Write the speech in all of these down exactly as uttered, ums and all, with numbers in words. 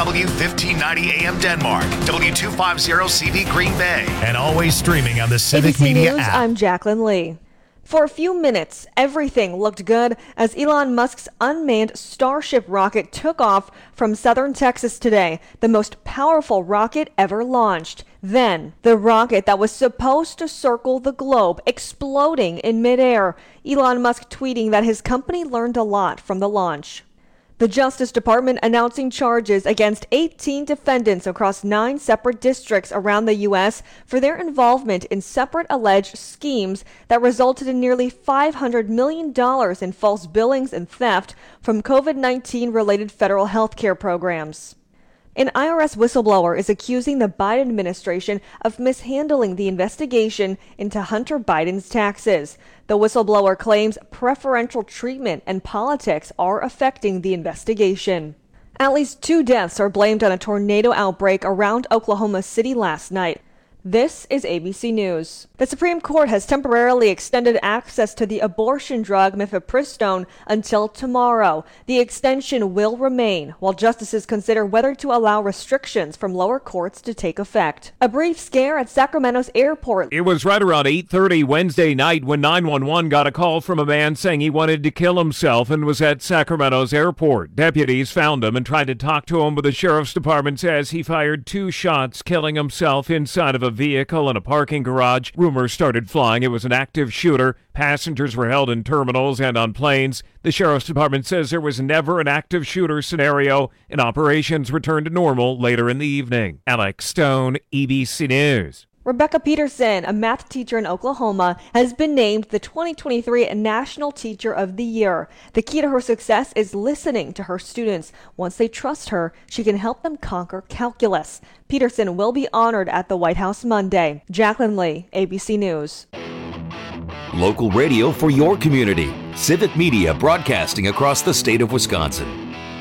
W fifteen ninety A M Denmark, W two fifty C V Green Bay, and always streaming on the Civic A B C Media News, app. I'm Jacqueline Lee. For a few minutes, everything looked good as Elon Musk's unmanned Starship rocket took off from southern Texas today, the most powerful rocket ever launched. Then, the rocket that was supposed to circle the globe exploding in midair, Elon Musk tweeting that his company learned a lot from the launch. The Justice Department announcing charges against eighteen defendants across nine separate districts around the U S for their involvement in separate alleged schemes that resulted in nearly five hundred million dollars in false billings and theft from COVID nineteen related federal health care programs. An I R S whistleblower is accusing the Biden administration of mishandling the investigation into Hunter Biden's taxes. The whistleblower claims preferential treatment and politics are affecting the investigation. At least two deaths are blamed on a tornado outbreak around Oklahoma City last night. This is A B C News. The Supreme Court has temporarily extended access to the abortion drug mifepristone until tomorrow. The extension will remain while justices consider whether to allow restrictions from lower courts to take effect. A brief scare at Sacramento's airport. It was right around eight thirty Wednesday night when nine one one got a call from a man saying he wanted to kill himself and was at Sacramento's airport. Deputies found him and tried to talk to him, but the sheriff's department says he fired two shots, killing himself inside of a vehicle in a parking garage. Rumors started flying it was an active shooter. Passengers were held in terminals and on planes. The sheriff's department says there was never an active shooter scenario, and operations returned to normal later in the evening. Alex Stone, A B C News. Rebecca Peterson, a math teacher in Oklahoma, has been named the twenty twenty-three National Teacher of the Year. The key to her success is listening to her students. Once they trust her, she can help them conquer calculus. Peterson will be honored at the White House Monday. Jacqueline Lee, A B C News. Local radio for your community. Civic Media broadcasting across the state of Wisconsin.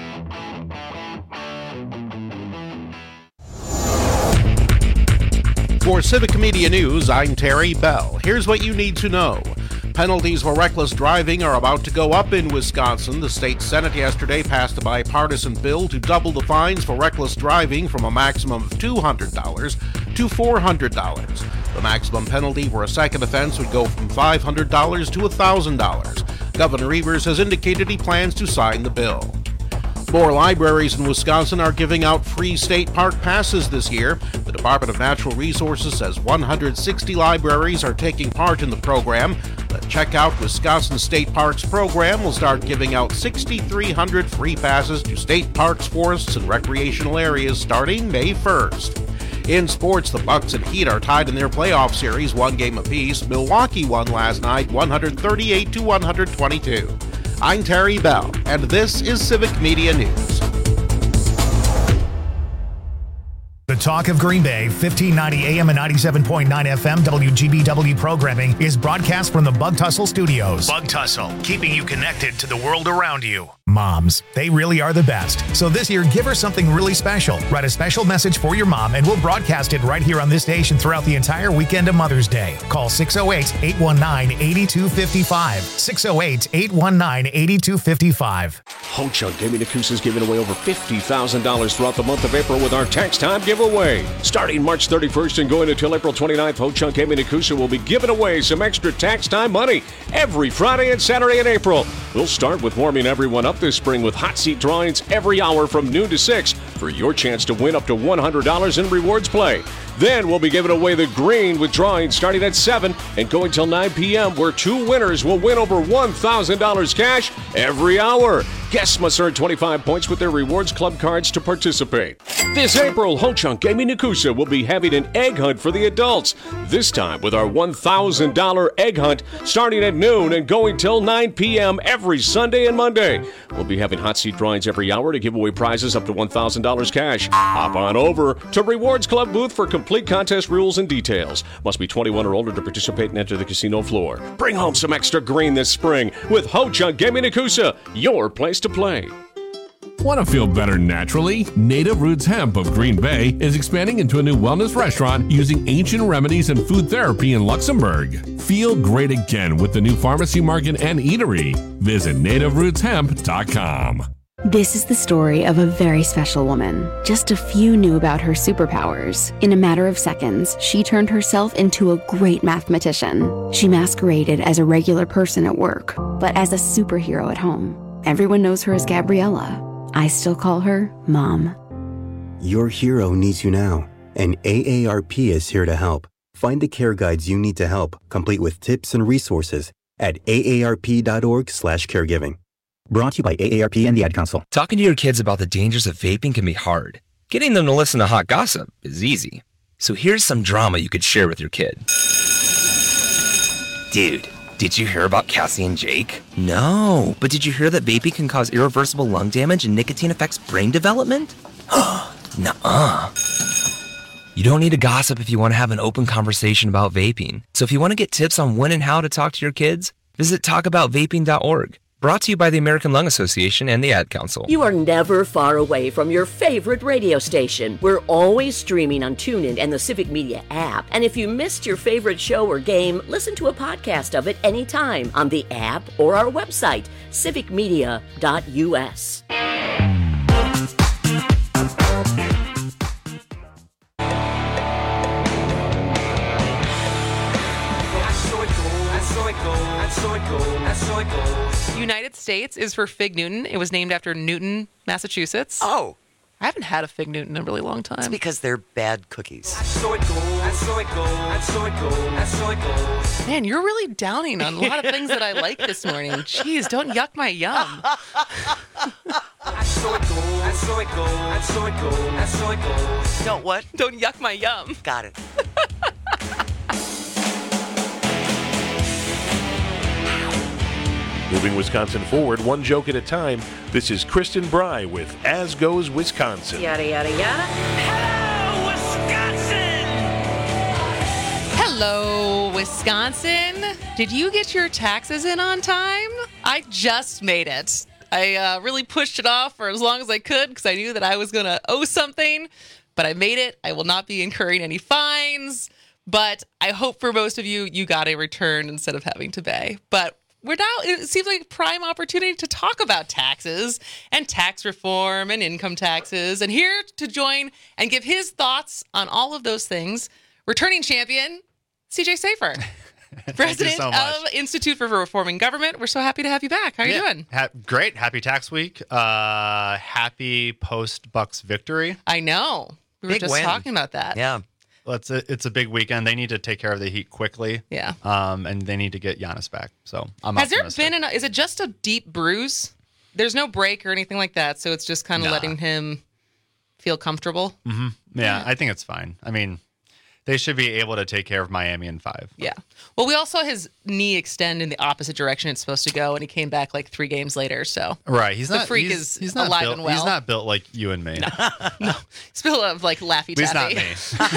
For Civic Media News, I'm Terry Bell. Here's what you need to know. Penalties for reckless driving are about to go up in Wisconsin. The state Senate yesterday passed a bipartisan bill to double the fines for reckless driving from a maximum of two hundred dollars to four hundred dollars. The maximum penalty for a second offense would go from five hundred dollars to one thousand dollars. Governor Evers has indicated he plans to sign the bill. More libraries in Wisconsin are giving out free state park passes this year. The Department of Natural Resources says one hundred sixty libraries are taking part in the program. The Check Out Wisconsin State Parks program will start giving out six thousand three hundred free passes to state parks, forests, and recreational areas starting May first. In sports, the Bucks and Heat are tied in their playoff series, one game apiece. Milwaukee won last night, one thirty-eight to one twenty-two. I'm Terry Bell, and this is Civic Media News. The Talk of Green Bay, fifteen ninety A M and ninety-seven point nine F M W G B W programming is broadcast from the Bug Tussle Studios. Bug Tussle, keeping you connected to the world around you. Moms, they really are the best. So this year, give her something really special. Write a special message for your mom, and we'll broadcast it right here on this station throughout the entire weekend of Mother's Day. Call six oh eight, eight one nine, eight two five five. six oh eight, eight one nine, eight two five five. Ho Chunk Gaming Nakusa is giving away over fifty thousand dollars throughout the month of April with our Tax Time giveaway. Starting March thirty-first and going until April twenty-ninth, Ho Chunk Gaming Nakusa will be giving away some extra Tax Time money every Friday and Saturday in April. We'll start with warming everyone up this spring with hot seat drawings every hour from noon to six for your chance to win up to one hundred dollars in rewards play. Then we'll be giving away the green with drawings starting at seven and going till nine p.m. where two winners will win over one thousand dollars cash every hour. Guests must earn twenty-five points with their Rewards Club cards to participate. This April, Ho Chunk Gaming Nakusa will be having an egg hunt for the adults. This time with our one thousand dollars egg hunt starting at noon and going till nine p.m. every Sunday and Monday. We'll be having hot seat drawings every hour to give away prizes up to one thousand dollars cash. Hop on over to Rewards Club booth for complete contest rules and details. Must be twenty-one or older to participate and enter the casino floor. Bring home some extra green this spring with Ho Chunk Gaming Nakusa, your place to play. Want to feel better naturally? Native Roots Hemp of Green Bay is expanding into a new wellness restaurant using ancient remedies and food therapy in Luxembourg. Feel great again with the new pharmacy market and eatery. Visit native roots hemp dot com. This is the story of a very special woman. Just a few knew about her superpowers. In a matter of seconds, she turned herself into a great mathematician. She masqueraded as a regular person at work, but as a superhero at home. Everyone knows her as Gabriella. I still call her Mom. Your hero needs you now, and A A R P is here to help. Find the care guides you need to help, complete with tips and resources at A A R P dot org slash caregiving. Brought to you by A A R P and the Ad Council. Talking to your kids about the dangers of vaping can be hard. Getting them to listen to hot gossip is easy. So here's some drama you could share with your kid. Dude, did you hear about Cassie and Jake? No, but did you hear that vaping can cause irreversible lung damage and nicotine affects brain development? Nuh-uh. You don't need to gossip if you want to have an open conversation about vaping. So if you want to get tips on when and how to talk to your kids, visit talk about vaping dot org. Brought to you by the American Lung Association and the Ad Council. You are never far away from your favorite radio station. We're always streaming on TuneIn and the Civic Media app. And if you missed your favorite show or game, listen to a podcast of it anytime on the app or our website, civic media dot u s. United States is for Fig Newton. It was named after Newton, Massachusetts. Oh. I haven't had a Fig Newton in a really long time. It's because they're bad cookies. Man, you're really downing on a lot of things that I like this morning. Jeez, don't yuck my yum. Don't what? Don't yuck my yum. Got it. Moving Wisconsin forward, one joke at a time. This is Kristen Bry with As Goes Wisconsin. Yada, yada, yada. Hello, Wisconsin! Hello, Wisconsin. Did you get your taxes in on time? I just made it. I uh, really pushed it off for as long as I could because I knew that I was going to owe something, but I made it. I will not be incurring any fines, but I hope for most of you, you got a return instead of having to pay. But we're now, it seems like a prime opportunity to talk about taxes and tax reform and income taxes. And here to join and give his thoughts on all of those things, returning champion, C J Safer, president so of Institute for Reforming Government. We're so happy to have you back. How are yeah. you doing? Ha- great. Happy tax week. Uh, happy post-Bucks victory. I know. We were Big just win. talking about that. Yeah. Well, it's a, it's a big weekend. They need to take care of the Heat quickly. Yeah. Um, and they need to get Giannis back. So I'm Has there optimistic. been, an, is it just a deep bruise? There's no break or anything like that, so it's just kind of Nah. letting him feel comfortable? Mm-hmm. Yeah, I think it's fine. I mean, they should be able to take care of Miami in five. Yeah. Well, we all saw his knee extend in the opposite direction it's supposed to go, and he came back like three games later. So Right. He's the not. freak he's, is he's not alive built, and well. He's not built like you and me. No, he's full of like Laffy He's Taffy. not me.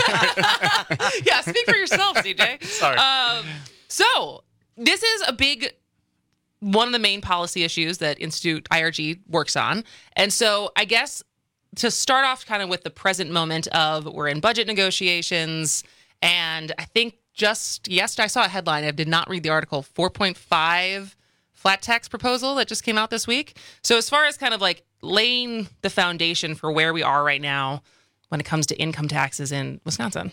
Yeah, speak for yourself, C J. Sorry. Um, so this is a big one of the main policy issues that Institute I R G works on, and so I guess to start off kind of with the present moment of we're in budget negotiations. And I think just yesterday I saw a headline. I did not read the article. four point five flat tax proposal that just came out this week. So as far as kind of like laying the foundation for where we are right now when it comes to income taxes in Wisconsin.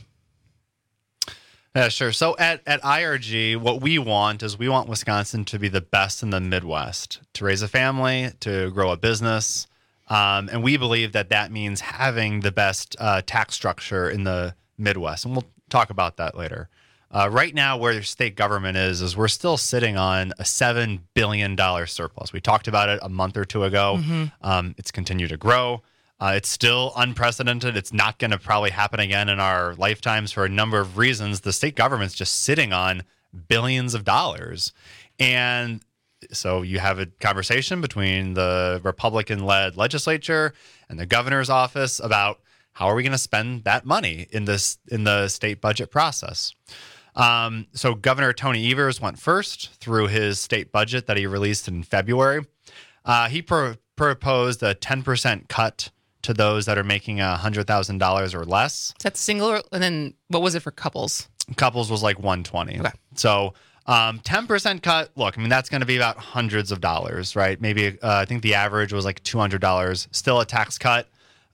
Yeah, sure. So at, at I R G, what we want is we want Wisconsin to be the best in the Midwest, to raise a family, to grow a business. Um, and we believe that that means having the best uh, tax structure in the Midwest. And we'll talk about that later. Uh, right now, where the state government is, is we're still sitting on a seven billion dollars surplus. We talked about it a month or two ago. Mm-hmm. Um, it's continued to grow. Uh, it's still unprecedented. It's not going to probably happen again in our lifetimes for a number of reasons. The state government's just sitting on billions of dollars. And so you have a conversation between the Republican-led legislature and the governor's office about how are we going to spend that money in this in the state budget process. Um, so Governor Tony Evers went first through his state budget that he released in February. Uh, he pro- proposed a ten percent cut to those that are making one hundred thousand dollars or less. That's single, and then what was it for couples? Couples was like one hundred twenty. Okay. So Um, ten percent cut, look, I mean, that's going to be about hundreds of dollars, right? Maybe uh, I think the average was like two hundred dollars. Still a tax cut.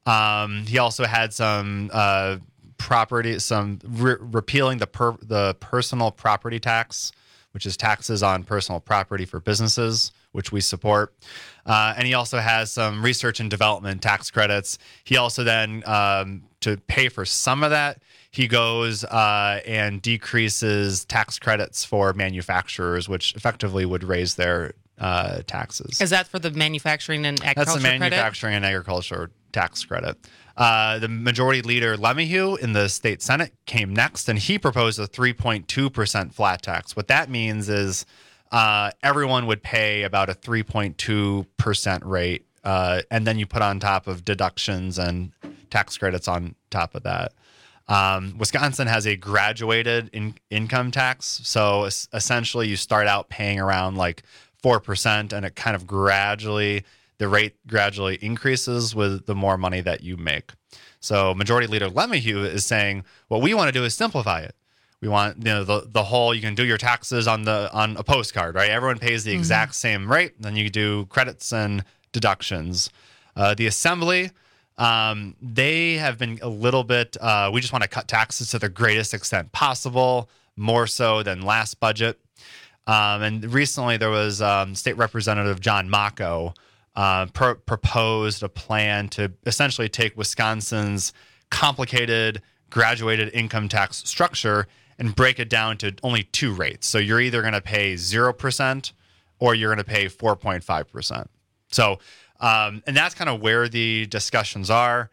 Um, he also had some uh, property, some re- repealing the per- the personal property tax, which is taxes on personal property for businesses, which we support. Uh, and he also has some research and development tax credits. He also then, um, to pay for some of that, he goes uh, and decreases tax credits for manufacturers, which effectively would raise their uh, taxes. Is that for the manufacturing and agriculture That's the manufacturing credit? and agriculture tax credit. Uh, the majority leader, LeMahieu, in the state Senate came next, and he proposed a three point two percent flat tax. What that means is uh, everyone would pay about a three point two percent rate, uh, and then you put on top of deductions and tax credits on top of that. Um, Wisconsin has a graduated in- income tax. So es- essentially you start out paying around like four percent and it kind of gradually, the rate gradually increases with the more money that you make. So Majority Leader LeMahieu is saying, what we want to do is simplify it. We want, you know, the, the whole, you can do your taxes on the, on a postcard, right? Everyone pays the mm-hmm. exact same rate. Then you do credits and deductions. Uh, the Assembly, Um, they have been a little bit, uh, we just want to cut taxes to the greatest extent possible, more so than last budget. Um, and recently there was um, State Representative John Mocco uh, pr- proposed a plan to essentially take Wisconsin's complicated graduated income tax structure and break it down to only two rates. So you're either going to pay zero percent or you're going to pay four point five percent. So Um, and that's kind of where the discussions are.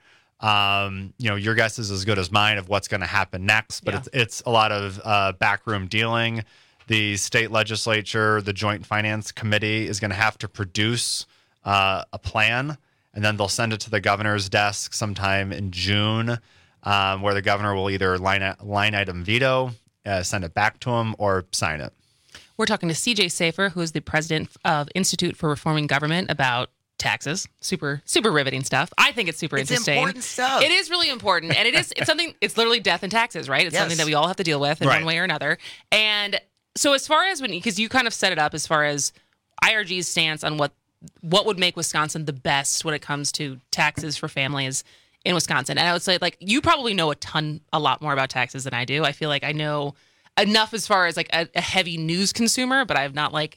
Um, you know, your guess is as good as mine of what's going to happen next, but yeah. it's, it's a lot of uh, backroom dealing. The state legislature, the Joint Finance Committee is going to have to produce uh, a plan, and then they'll send it to the governor's desk sometime in June, um, where the governor will either line, line item veto, uh, send it back to him, or sign it. We're talking to C J Safer, who is the president of Institute for Reforming Government, about taxes. Super, super riveting stuff. I think it's super it's interesting. It's important stuff. It is really important. And it is, it's something, it's literally death and taxes, right? It's yes. something that we all have to deal with in right. one way or another. And so as far as when, because you kind of set it up as far as I R G's stance on what, what would make Wisconsin the best when it comes to taxes for families in Wisconsin. And I would say, like, you probably know a ton, a lot more about taxes than I do. I feel like I know enough as far as like a, a heavy news consumer, but I'm not like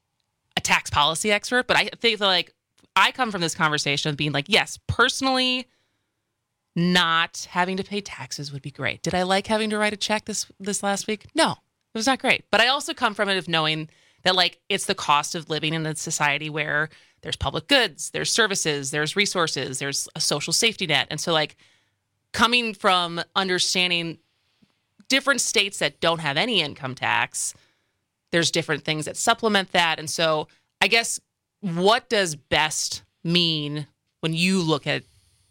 a tax policy expert. But I think that, like, I come from this conversation of being like, yes, personally, not having to pay taxes would be great. Did I like having to write a check this this last week? No, it was not great. But I also come from it of knowing that, like, it's the cost of living in a society where there's public goods, there's services, there's resources, there's a social safety net. And so, like, coming from understanding different states that don't have any income tax, there's different things that supplement that. And so I guess, what does best mean when you look at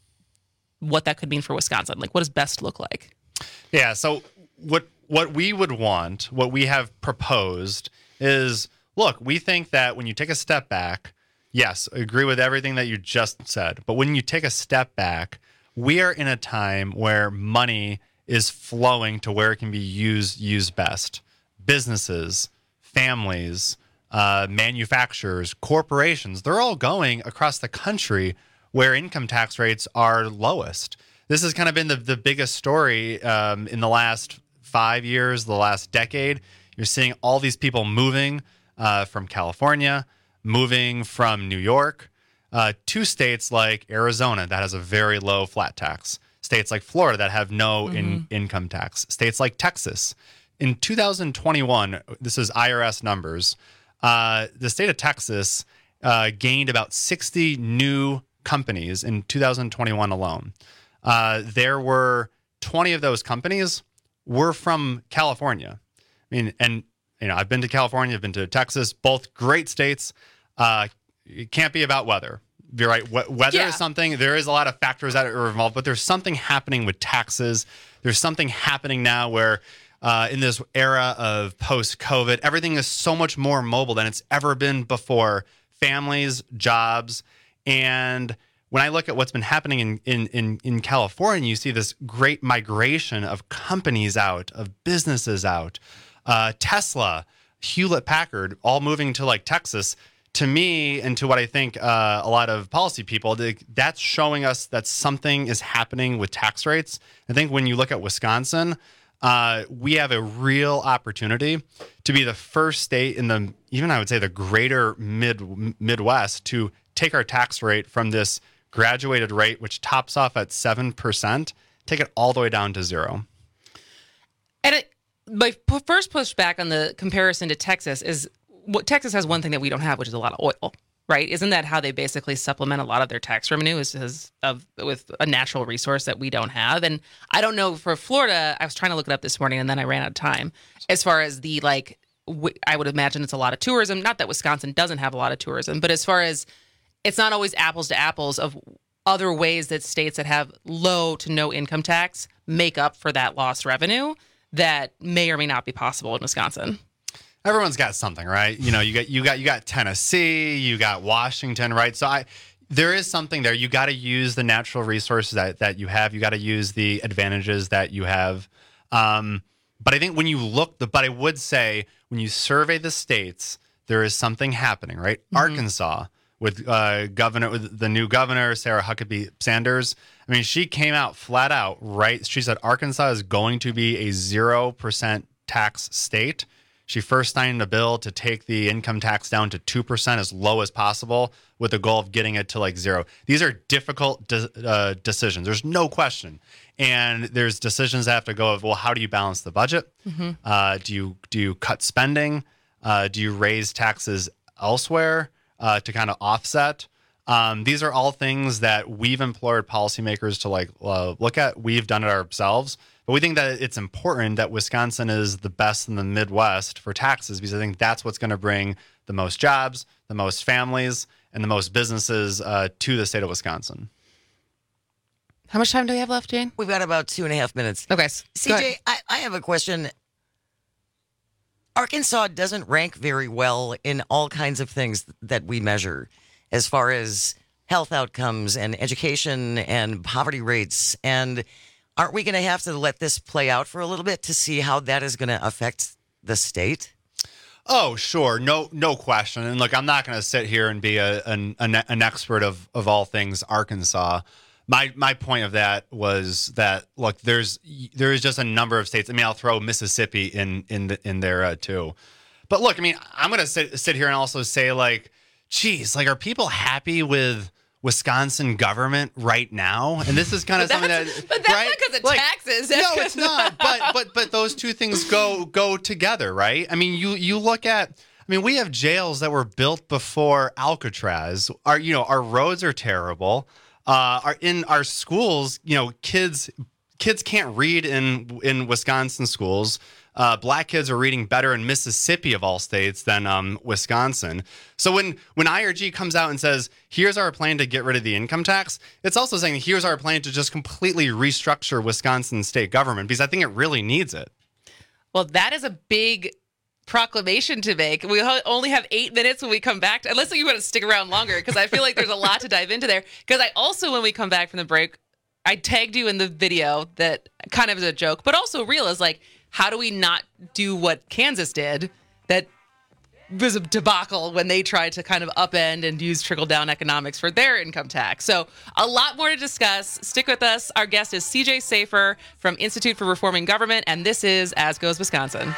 what that could mean for Wisconsin? Like, what does best look like? Yeah, so what what we would want, what we have proposed is, look, we think that when you take a step back, yes, I agree with everything that you just said, but when you take a step back, we are in a time where money is flowing to where it can be used used best. Businesses, families, Uh, manufacturers, corporations, they're all going across the country where income tax rates are lowest. This has kind of been the, the biggest story um, in the last five years, the last decade. You're seeing all these people moving uh, from California, moving from New York, uh, to states like Arizona that has a very low flat tax, states like Florida that have no mm-hmm. in, income tax, states like Texas. In two thousand twenty-one, this is I R S numbers, Uh, the state of Texas uh, gained about sixty new companies in two thousand twenty-one alone. Uh, there were twenty of those companies were from California. I mean, and you know, I've been to California, I've been to Texas, both great states. Uh, it can't be about weather. You're right. Weather yeah. is something. There is a lot of factors that are involved, but there's something happening with taxes. There's something happening now where. Uh, in this era of post-COVID, everything is so much more mobile than it's ever been before. Families, jobs, and when I look at what's been happening in in in, in California, you see this great migration of companies out, of businesses out. Uh, Tesla, Hewlett Packard all moving to like Texas, to me, and to what I think uh, a lot of policy people, they, that's showing us that something is happening with tax rates. I think when you look at Wisconsin, uh, we have a real opportunity to be the first state in the, even I would say the greater mid Midwest, to take our tax rate from this graduated rate, which tops off at seven percent, take it all the way down to zero. And it, my p- first pushback on the comparison to Texas is, what Texas has one thing that we don't have, which is a lot of oil, right? Isn't that how they basically supplement a lot of their tax revenue, is, is of with a natural resource that we don't have? And I don't know for Florida. I was trying to look it up this morning, and then I ran out of time. As far as the like, w- I would imagine it's a lot of tourism. Not that Wisconsin doesn't have a lot of tourism, but as far as it's not always apples to apples of other ways that states that have low to no income tax make up for that lost revenue that may or may not be possible in Wisconsin. Everyone's got something, right? You know, you got you got you got Tennessee, you got Washington, right? So I there is something there. You got to use the natural resources that that you have. You got to use the advantages that you have. Um, but I think when you look, the but I would say when you survey the states, there is something happening, right? Mm-hmm. Arkansas with uh, governor with the new governor Sarah Huckabee Sanders. I mean, she came out flat out, right? She said Arkansas is going to be a zero percent tax state. She first signed a bill to take the income tax down to two percent, as low as possible, with the goal of getting it to like zero. These are difficult de- uh, decisions. There's no question. And there's decisions that have to go of, well, how do you balance the budget? Mm-hmm. Uh, do you do you cut spending? Uh, do you raise taxes elsewhere uh, to kind of offset? Um, these are all things that we've implored policymakers to like uh, look at. We've done it ourselves. But we think that it's important that Wisconsin is the best in the Midwest for taxes, because I think that's what's going to bring the most jobs, the most families, and the most businesses uh, to the state of Wisconsin. How much time do we have left, Jane? We've got about two and a half minutes. Okay. C J, I, I have a question. Arkansas doesn't rank very well in all kinds of things that we measure, as far as health outcomes and education and poverty rates. And aren't we going to have to let this play out for a little bit to see how that is going to affect the state? Oh, sure. No, no question. And look, I'm not going to sit here and be a, an, an expert of, of all things Arkansas. My my point of that was that, look, there's there is just a number of states. I mean, I'll throw Mississippi in in the, in there uh, too. But look, I mean, I'm going to sit sit here and also say, like, geez, like, are people happy with Wisconsin government right now? And this is kind of something that, but that's right? not because of like, taxes. No, it's not. But but but those two things go go together, right? I mean, you you look at. I mean, we have jails that were built before Alcatraz. Our you know our roads are terrible. Uh, our in our schools, you know, kids kids can't read in in Wisconsin schools. Uh, black kids are reading better in Mississippi, of all states, than um, Wisconsin. So when, when I R G comes out and says, here's our plan to get rid of the income tax, it's also saying, here's our plan to just completely restructure Wisconsin state government, because I think it really needs it. Well, that is a big proclamation to make. We only have eight minutes when we come back. To, unless you want to stick around longer, because I feel like there's a lot to dive into there. Because I also, when we come back from the break, I tagged you in the video that kind of is a joke, but also real, is like, how do we not do what Kansas did that was a debacle when they tried to kind of upend and use trickle-down economics for their income tax? So a lot more to discuss. Stick with us. Our guest is C J Safer from Institute for Reforming Government, and this is As Goes Wisconsin.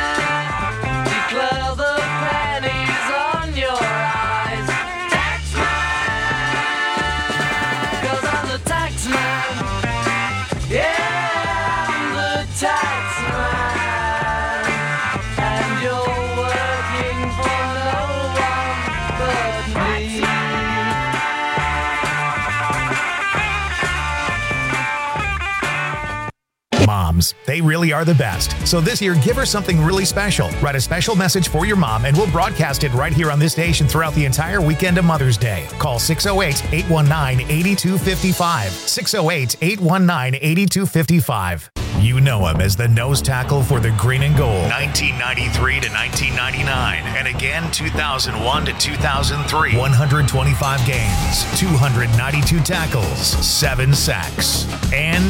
Moms, they really are the best. So this year, give her something really special. Write a special message for your mom, and we'll broadcast it right here on this station throughout the entire weekend of Mother's Day. Call six oh eight, eight one nine, eight two five five. six oh eight, eight one nine, eight two five five. You know him as the nose tackle for the Green and Gold. nineteen ninety-three to nineteen ninety-nine. And again, two thousand one to two thousand three. one hundred twenty-five games, two hundred ninety-two tackles, seven sacks. And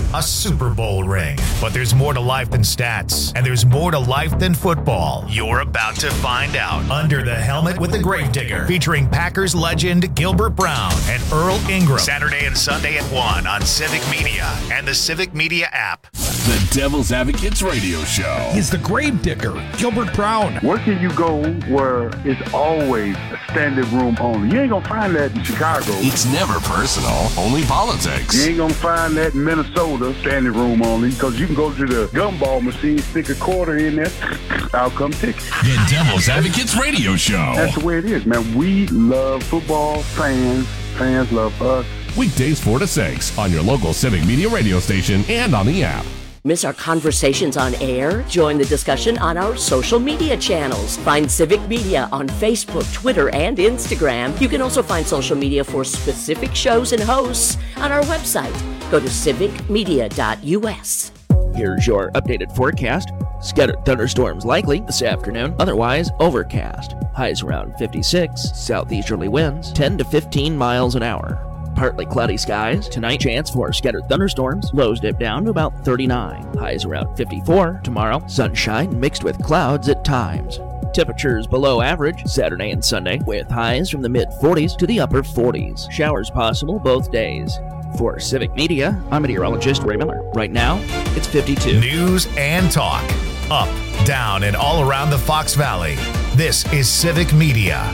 a Super Bowl ring. But there's more to life than stats, and there's more to life than football. You're about to find out. Under the Helmet with the Gravedigger, featuring Packers legend Gilbert Brown and Earl Ingram. Saturday and Sunday at one on Civic Media and the Civic Media app. The Devil's Advocates Radio Show. He's the Gravedigger, Gilbert Brown. Where can you go where it's always standing room only? You ain't gonna find that in Chicago. It's never personal, only politics. You ain't gonna find that in Minnesota, standing room only, because you can go to the gumball machine, stick a quarter in there, out come ticket. The Devil's Advocates Radio Show. That's the way it is, man. We love football, fans, fans love us. Weekdays four to six on your local Civic Media radio station and on the app. Miss our conversations on air? Join the discussion on our social media channels. Find Civic Media on Facebook, Twitter, and Instagram. You can also find social media for specific shows and hosts on our website. Go to civic media dot u s. Here's your updated forecast. Scattered thunderstorms likely this afternoon, otherwise overcast. Highs around fifty-six, southeasterly winds ten to fifteen miles an hour. Partly cloudy skies. Tonight, chance for scattered thunderstorms. Lows dip down to about thirty-nine. Highs around fifty-four. Tomorrow, sunshine mixed with clouds at times. Temperatures below average Saturday and Sunday, with highs from the mid forties to the upper forties. Showers possible both days. For Civic Media, I'm meteorologist Ray Miller. Right now, it's fifty-two. News and talk. Up, down, and all around the Fox Valley. This is Civic Media.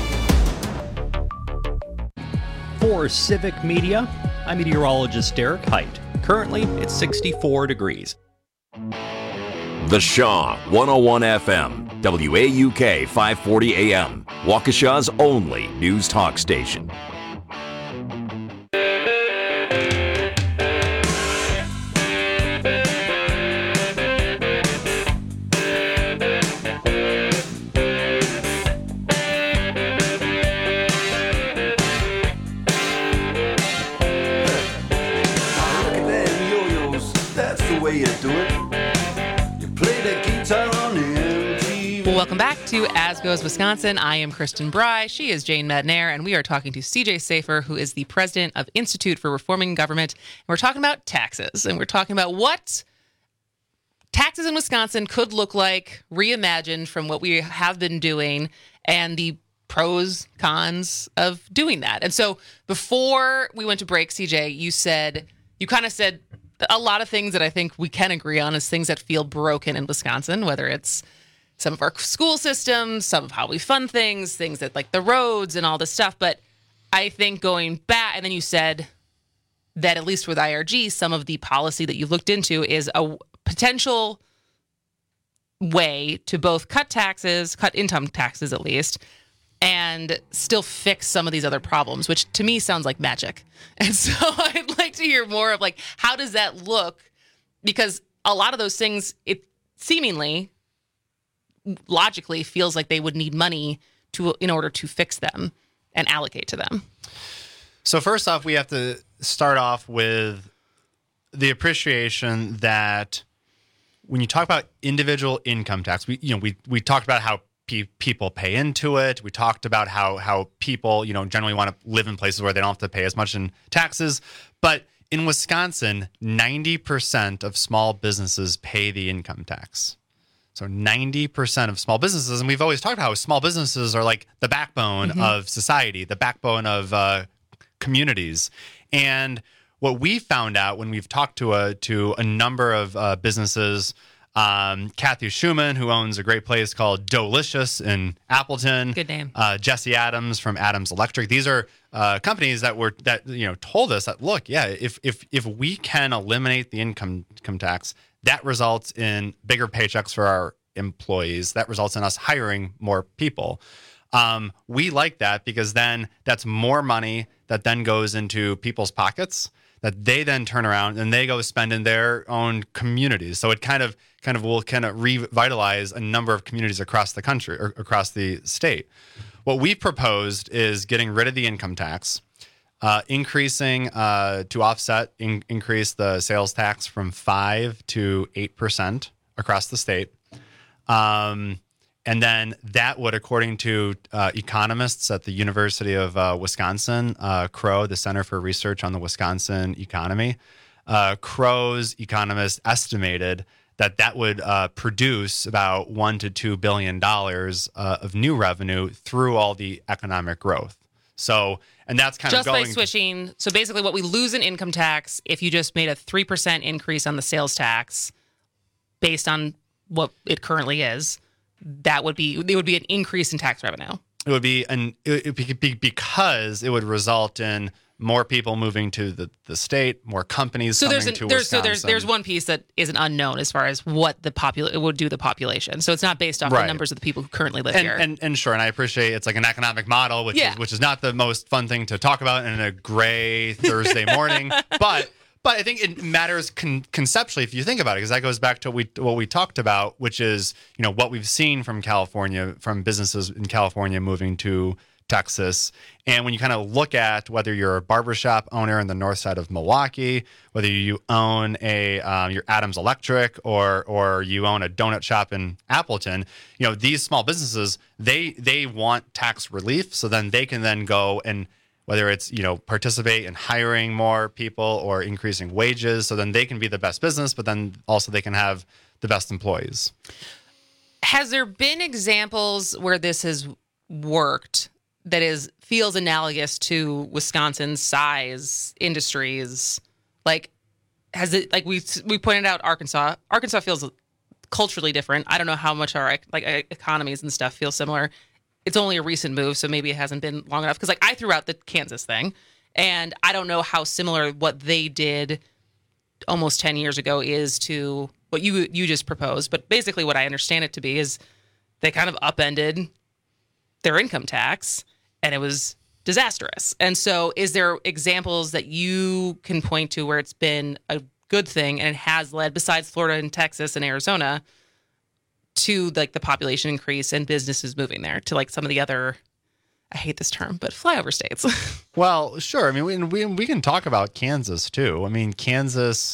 For Civic Media, I'm meteorologist Derek Height. Currently, it's sixty-four degrees. The Shaw, one oh one F M, W A U K five forty A M, Waukesha's only news talk station. Welcome back to As Goes Wisconsin. I am Kristen Bry. She is Jane Mednair, and we are talking to C J Safer, who is the president of Institute for Reforming Government. And we're talking about taxes, and we're talking about what taxes in Wisconsin could look like, reimagined from what we have been doing, and the pros, cons of doing that. And so before we went to break, C J, you said, you kind of said a lot of things that I think we can agree on as things that feel broken in Wisconsin, whether it's some of our school systems, some of how we fund things, things that like the roads and all this stuff. But I think going back, and then you said that at least with I R G, some of the policy that you looked into is a potential way to both cut taxes, cut income taxes at least, and still fix some of these other problems, which to me sounds like magic. And so I'd like to hear more of like, how does that look? Because a lot of those things, it seemingly logically feels like they would need money to in order to fix them and allocate to them. So first off, we have to start off with the appreciation that when you talk about individual income tax, we you know we we talked about how pe- people pay into it. We talked about how how people you know generally want to live in places where they don't have to pay as much in taxes. But in Wisconsin, ninety percent of small businesses pay the income tax. So ninety percent of small businesses, and we've always talked about how small businesses are like the backbone mm-hmm. of society, the backbone of uh, communities. And what we found out when we've talked to a to a number of uh, businesses, um, Kathy Schumann, who owns a great place called Dolicious in Appleton, good name, uh, Jesse Adams from Adams Electric. These are uh, companies that were that you know told us that look, yeah, if if if we can eliminate the income income tax, that results in bigger paychecks for our employees. That results in us hiring more people. Um, we like that because then that's more money that then goes into people's pockets that they then turn around and they go spend in their own communities. So it kind of kind of will kind of revitalize a number of communities across the country or across the state. What we proposed is getting rid of the income tax, uh, increasing uh, to offset, in, increase the sales tax from five to eight percent across the state. Um, and then that would, according to uh, economists at the University of uh, Wisconsin, uh, Crow, the Center for Research on the Wisconsin Economy, uh, Crow's economists estimated that that would uh, produce about one to two billion dollars uh, of new revenue through all the economic growth. So, and that's kind just of going by switching. So basically, what we lose in income tax if you just made a three percent increase on the sales tax, based on what it currently is, that would be it would be an increase in tax revenue. It would be an it would be because it would result in more people moving to the, the state, more companies so coming there's an, to there's, Wisconsin. So there's there's one piece that is an unknown as far as what the popula- it would do the population. So it's not based off Right. the numbers of the people who currently live and, here. And, and sure, and I appreciate it's like an economic model, which Yeah. is which is not the most fun thing to talk about in a gray Thursday morning, but but I think it matters con- conceptually if you think about it, because that goes back to we, what we talked about, which is you know what we've seen from California, from businesses in California moving to Texas. And when you kind of look at whether you're a barbershop owner in the north side of Milwaukee, whether you own a um, your Adams Electric or or you own a donut shop in Appleton, you know, these small businesses, they they want tax relief, so then they can then go and whether it's, you know, participate in hiring more people or increasing wages, so then they can be the best business, but then also they can have the best employees. Has there been examples where this has worked that is feels analogous to Wisconsin's size industries? Like, has it, like we we pointed out Arkansas. Arkansas feels culturally different. I don't know how much our like economies and stuff feel similar. It's only a recent move, so maybe it hasn't been long enough. Because like I threw out the Kansas thing, and I don't know how similar what they did almost ten years ago is to what you you just proposed. But basically, what I understand it to be is they kind of upended their income tax, and it was disastrous. And so is there examples that you can point to where it's been a good thing and it has led, besides Florida and Texas and Arizona, to like the population increase and businesses moving there to like some of the other, I hate this term, but flyover states? Well, sure. I mean, we, we, we can talk about Kansas too. I mean, Kansas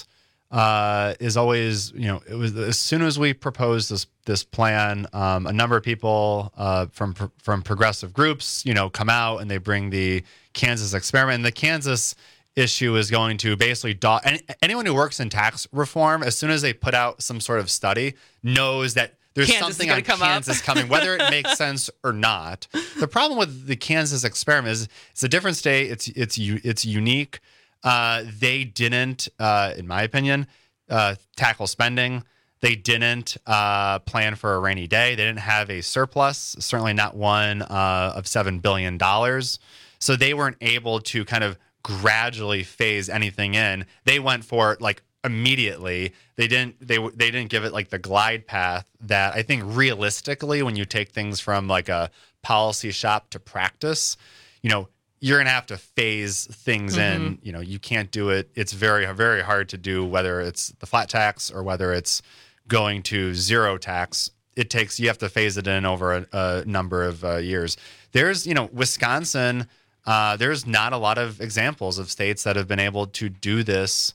uh, is always, you know, it was as soon as we proposed this this plan, um, a number of people uh, from from progressive groups, you know, come out and they bring the Kansas experiment. And the Kansas issue is going to basically do- any, anyone who works in tax reform, as soon as they put out some sort of study, knows that there's Kansas something on come Kansas coming, whether it makes sense or not. The problem with the Kansas experiment is it's a different state. It's it's it's unique. Uh, they didn't, uh, in my opinion, uh, tackle spending. They didn't uh, plan for a rainy day. They didn't have a surplus, certainly not one uh, of seven billion dollars. So they weren't able to kind of gradually phase anything in. They went for it like immediately. They didn't. They they didn't give it like the glide path that I think realistically, when you take things from like a policy shop to practice, you know, you're going to have to phase things Mm-hmm. in. You know, you can't do it. It's very, very hard to do, whether it's the flat tax or whether it's going to zero tax. It takes, you have to phase it in over a, a number of uh, years. There's, you know, Wisconsin, uh, there's not a lot of examples of states that have been able to do this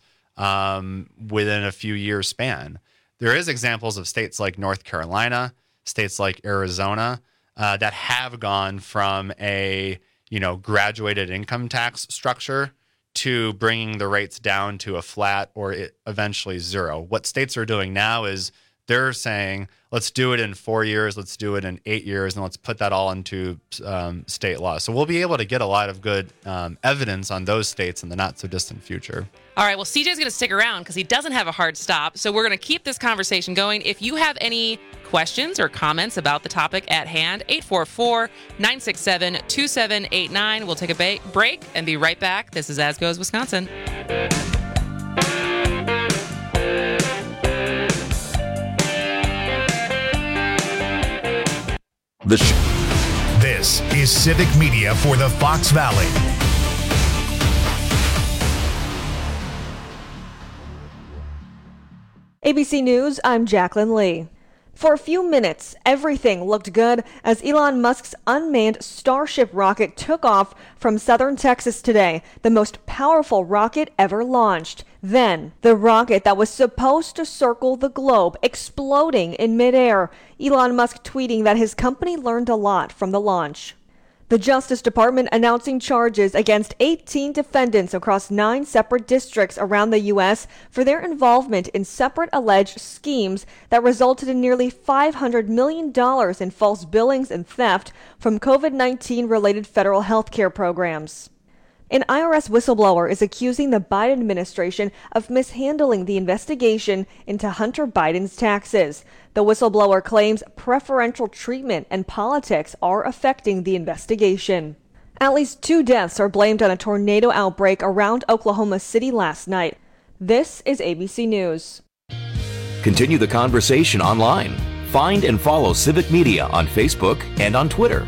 um, within a few years span. There is examples of states like North Carolina, states like Arizona, uh, that have gone from a, you know, graduated income tax structure to bringing the rates down to a flat or it eventually zero. What states are doing now is they're saying, let's do it in four years, let's do it in eight years, and let's put that all into um, state law. So we'll be able to get a lot of good um, evidence on those states in the not so distant future. All right, well, C J's going to stick around because he doesn't have a hard stop. So we're going to keep this conversation going. If you have any questions or comments about the topic at hand, eight four four, nine six seven, two seven eight nine. We'll take a ba- break and be right back. This is As Goes Wisconsin. The sh- This is Civic Media for the Fox Valley. A B C News, I'm Jacqueline Lee. For a few minutes, everything looked good as Elon Musk's unmanned Starship rocket took off from southern Texas today, the most powerful rocket ever launched. Then, the rocket that was supposed to circle the globe exploding in midair, Elon Musk tweeting that his company learned a lot from the launch. The Justice Department announcing charges against eighteen defendants across nine separate districts around the U S for their involvement in separate alleged schemes that resulted in nearly five hundred million dollars in false billings and theft from COVID nineteen related federal health care programs. An I R S whistleblower is accusing the Biden administration of mishandling the investigation into Hunter Biden's taxes. The whistleblower claims preferential treatment and politics are affecting the investigation. At least two deaths are blamed on a tornado outbreak around Oklahoma City last night. This is A B C News. Continue the conversation online. Find and follow Civic Media on Facebook and on Twitter.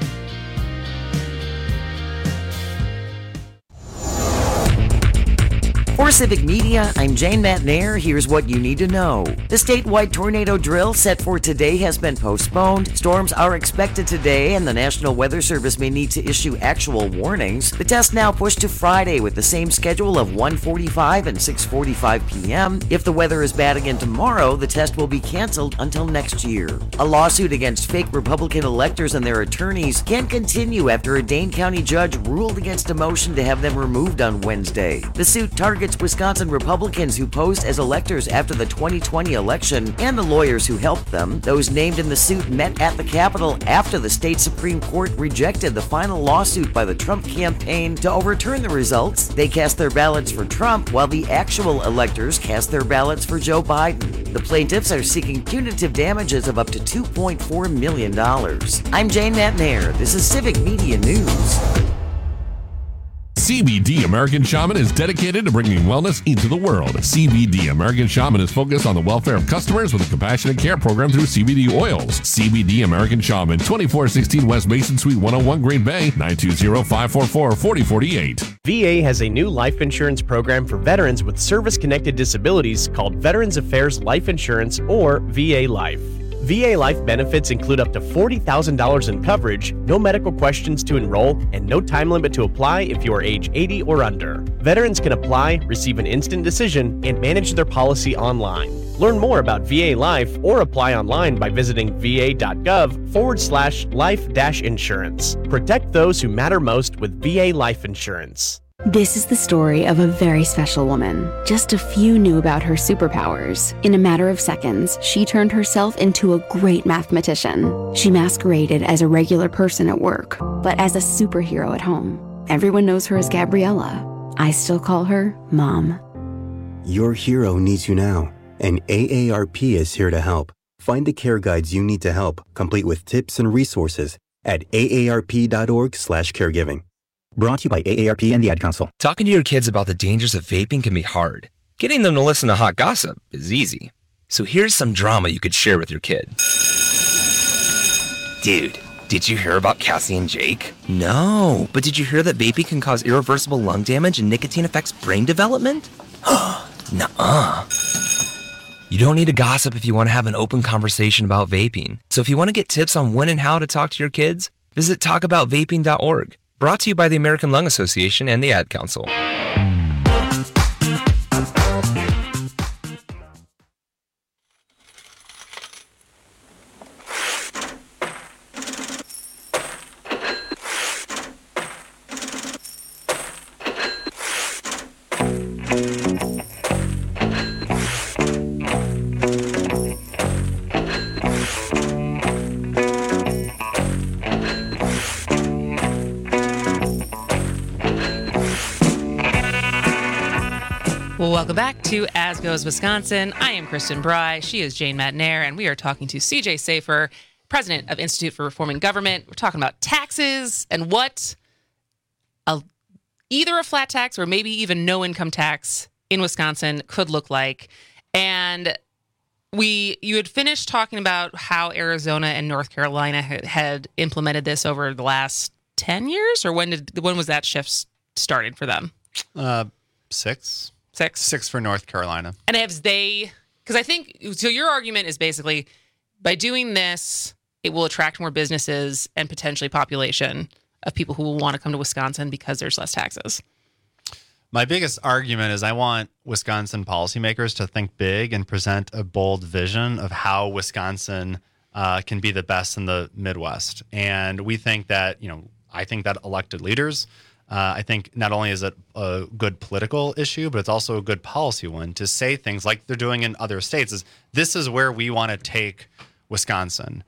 For Civic Media, I'm Jane Matnair. Here's what you need to know. The statewide tornado drill set for today has been postponed. Storms are expected today, and the National Weather Service may need to issue actual warnings. The test now pushed to Friday with the same schedule of one forty-five and six forty-five p.m. If the weather is bad again tomorrow, the test will be canceled until next year. A lawsuit against fake Republican electors and their attorneys can continue after a Dane County judge ruled against a motion to have them removed on Wednesday. The suit targets Wisconsin Republicans who posed as electors after the twenty twenty election and the lawyers who helped them. Those named in the suit met at the Capitol after the state Supreme Court rejected the final lawsuit by the Trump campaign to overturn the results. They cast their ballots for Trump, while the actual electors cast their ballots for Joe Biden. The plaintiffs are seeking punitive damages of up to two point four million dollars. I'm Jane Matnair. This is Civic Media News. C B D American Shaman is dedicated to bringing wellness into the world. C B D American Shaman is focused on the welfare of customers with a compassionate care program through C B D oils. C B D American Shaman, twenty-four sixteen West Mason Suite, one oh one Green Bay, nine two zero, five four four, four oh four eight. V A has a new life insurance program for veterans with service-connected disabilities called Veterans Affairs Life Insurance, or V A Life. V A Life benefits include up to forty thousand dollars in coverage, no medical questions to enroll, and no time limit to apply if you are age eighty or under. Veterans can apply, receive an instant decision, and manage their policy online. Learn more about V A Life or apply online by visiting va.gov forward slash life dash insurance. Protect those who matter most with V A Life Insurance. This is the story of a very special woman. Just a few knew about her superpowers. In a matter of seconds, she turned herself into a great mathematician. She masqueraded as a regular person at work, but as a superhero at home. Everyone knows her as Gabriella. I still call her Mom. Your hero needs you now, and A A R P is here to help. Find the care guides you need to help, complete with tips and resources at aarp.org slash caregiving. Brought to you by A A R P and the Ad Council. Talking to your kids about the dangers of vaping can be hard. Getting them to listen to hot gossip is easy. So here's some drama you could share with your kid. Dude, did you hear about Cassie and Jake? No, but did you hear that vaping can cause irreversible lung damage and nicotine affects brain development? Nuh-uh. You don't need to gossip if you want to have an open conversation about vaping. So if you want to get tips on when and how to talk to your kids, visit talk about vaping dot org. Brought to you by the American Lung Association and the Ad Council. Welcome back to As Goes Wisconsin. I am Kristen Bry. She is Jane Matnair, and we are talking to C J Safer, president of Institute for Reforming Government. We're talking about taxes and what a, either a flat tax or maybe even no income tax in Wisconsin could look like. And we, you had finished talking about how Arizona and North Carolina had, had implemented this over the last ten years, or when did when was that shift started for them? Uh, six. Six. Six for North Carolina. And have they, because I think, so your argument is basically, by doing this, it will attract more businesses and potentially population of people who will want to come to Wisconsin because there's less taxes. My biggest argument is I want Wisconsin policymakers to think big and present a bold vision of how Wisconsin uh, can be the best in the Midwest. And we think that, you know, I think that elected leaders, uh, I think not only is it a good political issue, but it's also a good policy one to say things like they're doing in other states is this is where we want to take Wisconsin.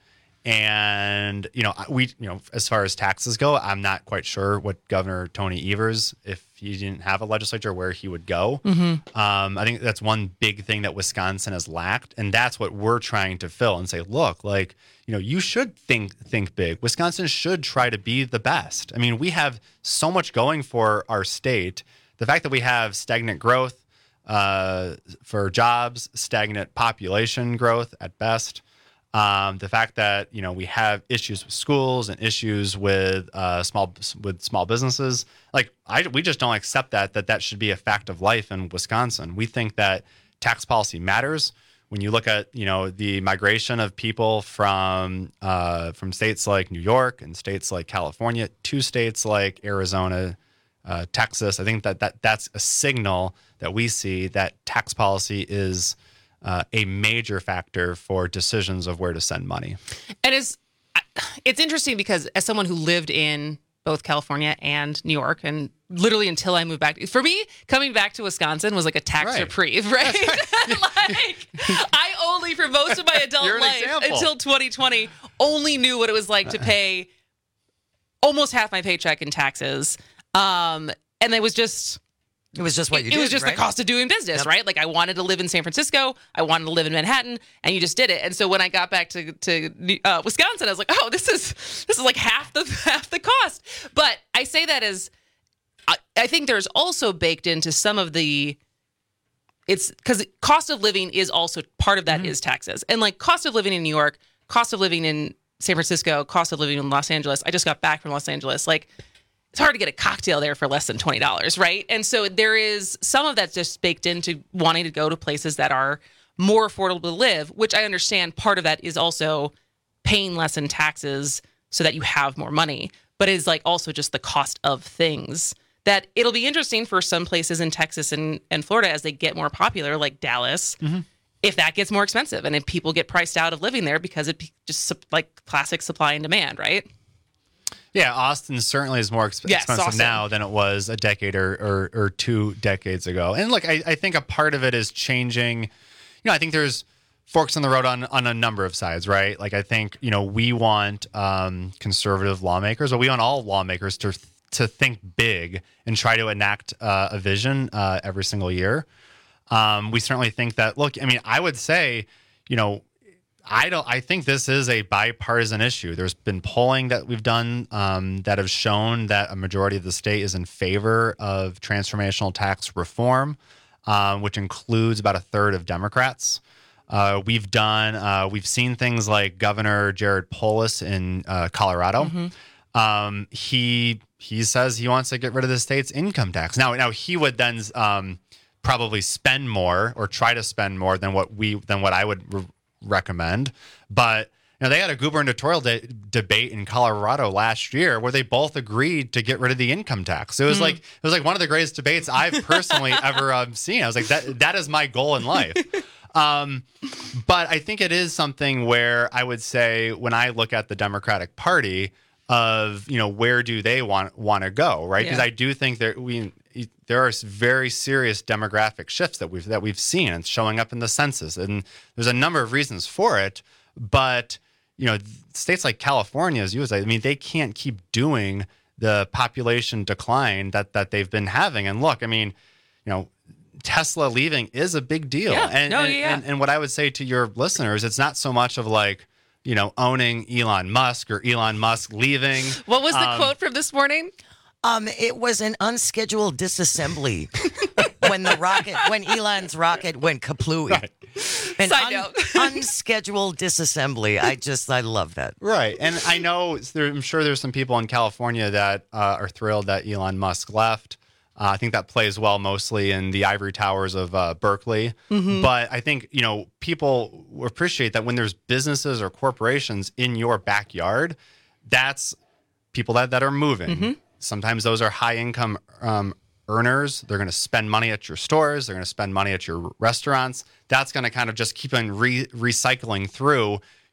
And, you know, we, you know, as far as taxes go, I'm not quite sure what Governor Tony Evers, if he didn't have a legislature, where he would go. Mm-hmm. Um, I think that's one big thing that Wisconsin has lacked. And that's what we're trying to fill and say, look, like, you know, you should think think big. Wisconsin should try to be the best. I mean, we have so much going for our state. The fact that we have stagnant growth uh, for jobs, stagnant population growth at best. Um, the fact that, you know, we have issues with schools and issues with uh, small with small businesses, like I, we just don't accept that, that that should be a fact of life in Wisconsin. We think that tax policy matters. When you look at, you know, the migration of people from uh, from states like New York and states like California to states like Arizona, uh, Texas, I think that, that that's a signal that we see that tax policy is Uh, a major factor for decisions of where to send money. And it's, it's interesting because as someone who lived in both California and New York, and literally until I moved back, for me, coming back to Wisconsin was like a tax Right. reprieve, right? Like, I only, for most of my adult You're an life, example. until twenty twenty, only knew what it was like to pay almost half my paycheck in taxes. Um, and it was just... It was just what you it, did, It was just right? the cost of doing business, Yep. right? Like I wanted to live in San Francisco, I wanted to live in Manhattan, and you just did it. And so when I got back to to uh, Wisconsin, I was like, oh, this is this is like half the half the cost. But I say that as I, I think there's also baked into some of the it's because cost of living is also part of that is taxes, and like cost of living in New York, cost of living in San Francisco, cost of living in Los Angeles. I just got back from Los Angeles, like. It's hard to get a cocktail there for less than twenty dollars, right? And so there is some of that's just baked into wanting to go to places that are more affordable to live, which I understand part of that is also paying less in taxes so that you have more money, but it's like also just the cost of things that it'll be interesting for some places in Texas and, and Florida as they get more popular, like Dallas, Mm-hmm. if that gets more expensive and if people get priced out of living there because it just like classic supply and demand, right? Yeah, Austin certainly is more exp- Yes, expensive Austin. now than it was a decade or, or, or two decades ago. And look, I, I think a part of it is changing. You know, I think there's forks in the road on, on a number of sides, right? Like I think, you know, we want um, conservative lawmakers, or we want all lawmakers to to think big and try to enact uh, a vision uh, every single year. Um, we certainly think that, look, I mean, I would say, you know, I don't. I think this is a bipartisan issue. There's been polling that we've done um, that have shown that a majority of the state is in favor of transformational tax reform, um, which includes about a third of Democrats. Uh, we've done. Uh, we've seen things like Governor Jared Polis in uh, Colorado. Mm-hmm. Um, he he says he wants to get rid of the state's income tax. Now, now he would then um, probably spend more or try to spend more than what we than what I would. Re- recommend, but you know they had a gubernatorial de- debate in Colorado last year where they both agreed to get rid of the income tax. It was Mm. like it was like one of the greatest debates I've personally ever um, seen. I was like, that that is my goal in life. Um, but I think it is something where I would say when I look at the Democratic Party of you know where do they want want to go, right? Because Yeah. I do think that we. There are very serious demographic shifts that we've that we've seen. It's showing up in the census, and there's a number of reasons for it. But you know, states like California, as you was, I mean, they can't keep doing the population decline that that they've been having. And look, I mean, you know, Tesla leaving is a big deal. Yeah. And, No, and, yeah. and and what I would say to your listeners, it's not so much of like you know owning Elon Musk or Elon Musk leaving. What was the Um, quote from this morning? Um, it was an unscheduled disassembly when the rocket, when Elon's rocket went kaplooey. Right. An Side note. unscheduled disassembly. I just, I love that. Right. And I know, there, I'm sure there's some people in California that uh, are thrilled that Elon Musk left. Uh, I think that plays well mostly in the ivory towers of uh, Berkeley. Mhm. But I think, you know, people appreciate that when there's businesses or corporations in your backyard, that's people that, that are moving. Mm-hmm. Sometimes those are high income um, earners. They're going to spend money at your stores. They're going to spend money at your restaurants. That's going to kind of just keep on re- recycling through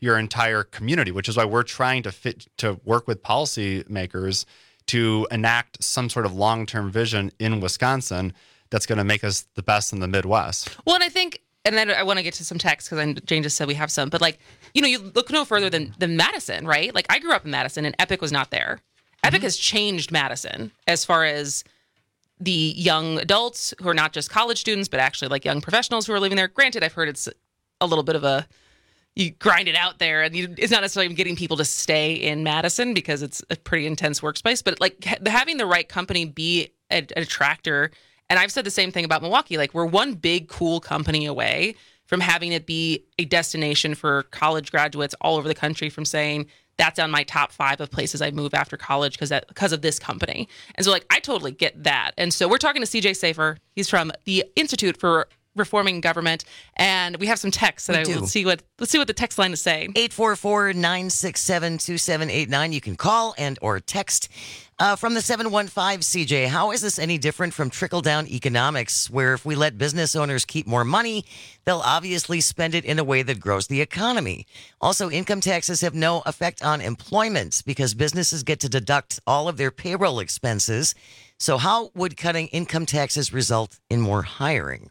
your entire community, which is why we're trying to fit to work with policymakers to enact some sort of long-term vision in Wisconsin that's going to make us the best in the Midwest. Well, and I think, and then I want to get to some text because Jane just said we have some, but like, you know, you look no further than, than Madison, right? Like I grew up in Madison and Epic was not there. Epic mm-hmm. has changed Madison as far as the young adults who are not just college students, but actually like young professionals who are living there. Granted, I've heard it's a little bit of a, you grind it out there and you, it's not necessarily getting people to stay in Madison because it's a pretty intense workspace, but like ha- having the right company be a, an attractor. And I've said the same thing about Milwaukee. Like we're one big, cool company away from having it be a destination for college graduates all over the country, from saying that's on my top five of places I move after college because because of this company. And so like, I totally get that. And so we're talking to C J Safer. He's from the Institute for Reforming Government, and we have some texts that We I will do. see what let's see what the text line is saying. eight four four, nine six seven, two seven eight nine. You can call and or text. Uh, from the seven one five, C J, how is this any different from trickle-down economics, where if we let business owners keep more money, they'll obviously spend it in a way that grows the economy? Also, income taxes have no effect on employment because businesses get to deduct all of their payroll expenses. So how would cutting income taxes result in more hiring?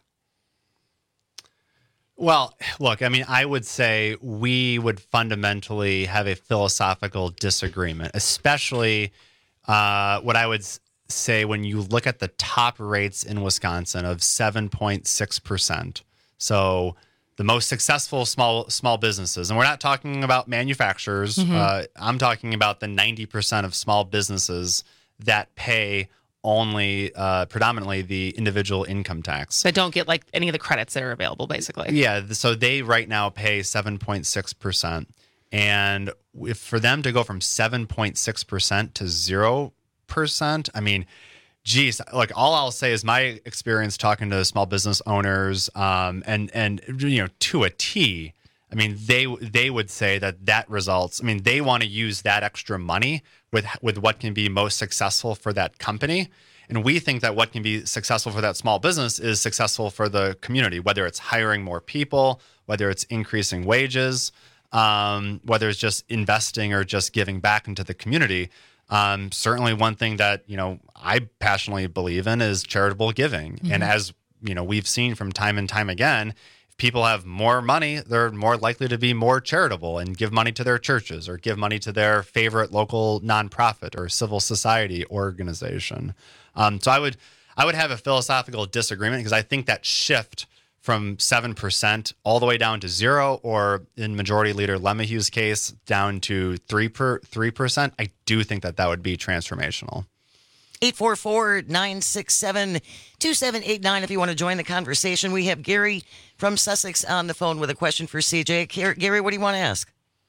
Well, look, I mean, I would say we would fundamentally have a philosophical disagreement, especially uh, what I would s- say when you look at the top rates in Wisconsin of seven point six percent. So the most successful small small businesses, and we're not talking about manufacturers. Mhm. Uh, I'm talking about the ninety percent of small businesses that pay only uh, predominantly the individual income tax. So I don't get like any of the credits that are available, basically. Yeah, th- so they right now pay seven point six percent. And if for them to go from seven point six percent to zero percent, I mean, geez, like all I'll say is my experience talking to small business owners um, and, and, you know, to a T, I mean, they they would say that that results, I mean, they want to use that extra money with with what can be most successful for that company. And we think that what can be successful for that small business is successful for the community, whether it's hiring more people, whether it's increasing wages, um, whether it's just investing or just giving back into the community. Um, certainly one thing that, you know, I passionately believe in is charitable giving. Mm-hmm. And as, you know, we've seen from time and time again, if people have more money, they're more likely to be more charitable and give money to their churches or give money to their favorite local nonprofit or civil society organization. Um, so I would, I would have a philosophical disagreement because I think that shift from seven percent all the way down to zero, or in Majority Leader Lemahieu's case, down to three per three percent, I do think that that would be transformational. eight four four, nine six seven, two seven eight nine if you want to join the conversation. We have Gary from Sussex on the phone with a question for C J. Gary, what do you want to ask?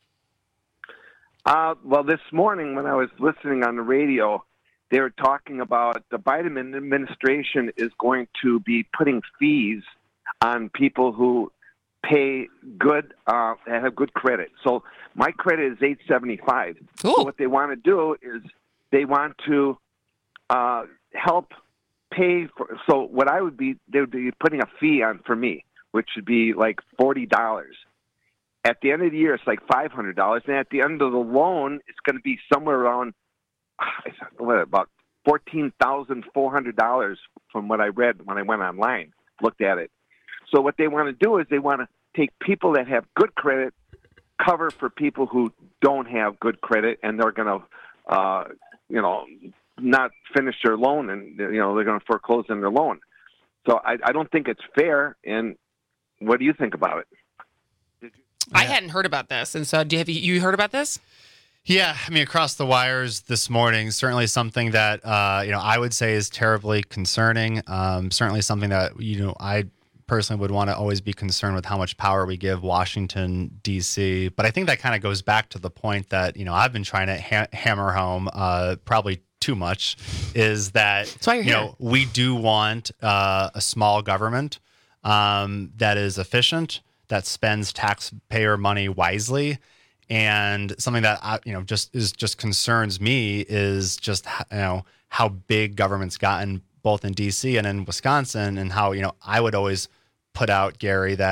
Uh, well, this morning when I was listening on the radio, they were talking about the Biden administration is going to be putting fees on people who pay good, uh, have good credit. So my credit is eight seventy-five. Cool. So what they want to do is they want to uh, help pay for. So what I would be, they would be putting a fee on for me, which would be like forty dollars. At the end of the year, it's like five hundred dollars, and at the end of the loan, it's going to be somewhere around what, about fourteen thousand four hundred dollars from what I read when I went online, looked at it. So what they want to do is they want to take people that have good credit, cover for people who don't have good credit, and they're going to, uh, you know, not finish their loan, and you know they're going to foreclose on their loan. So I, I don't think it's fair. And what do you think about it? I hadn't heard about this, and so do you, have you, you heard about this? Yeah, I mean, across the wires this morning, certainly something that uh, you know I would say is terribly concerning. Um, certainly something that you know I personally would want to always be concerned with how much power we give Washington, D C. But I think that kind of goes back to the point that you know I've been trying to ha- hammer home uh, probably too much, is that why you're you here. know we do want uh, a small government um, that is efficient, that spends taxpayer money wisely. And something that I, you know just is just concerns me is just you know how big government's gotten both in D C and in Wisconsin, and how you know I would always put out, Gary, that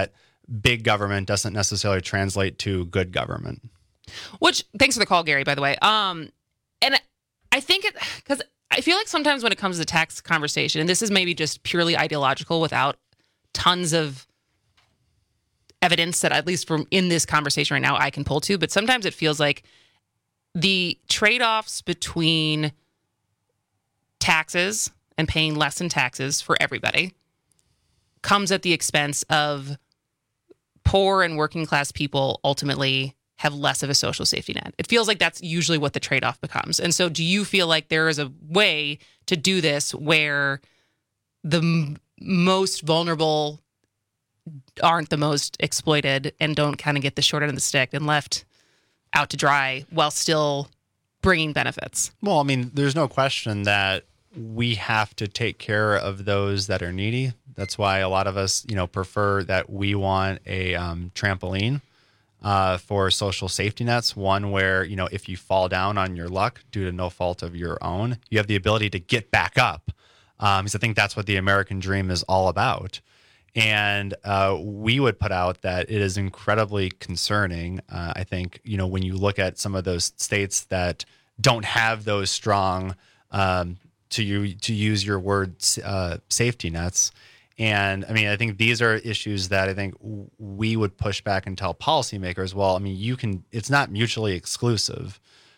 big government doesn't necessarily translate to good government. Which, thanks for the call, Gary, by the way. Um, and I think it, because I feel like sometimes when it comes to tax conversation, and this is maybe just purely ideological without tons of evidence that at least from in this conversation right now I can pull to, but sometimes it feels like the trade-offs between taxes and paying less in taxes for everybody comes at the expense of poor and working class people ultimately have less of a social safety net. It feels like that's usually what the trade-off becomes. And so do you feel like there is a way to do this where the m- most vulnerable aren't the most exploited and don't kind of get the short end of the stick and left out to dry while still bringing benefits? Well, I mean, there's no question that we have to take care of those that are needy. That's why a lot of us, you know, prefer that we want a um, trampoline uh, for social safety nets. One where, you know, if you fall down on your luck due to no fault of your own, you have the ability to get back up. Um, because I think that's what the American dream is all about. And uh, we would put out that it is incredibly concerning. Uh, I think, you know, when you look at some of those states that don't have those strong, um, to you to use your word, uh, safety nets. And I mean, I think these are issues that I think we would push back and tell policymakers, well, I mean, you can, it's not mutually exclusive.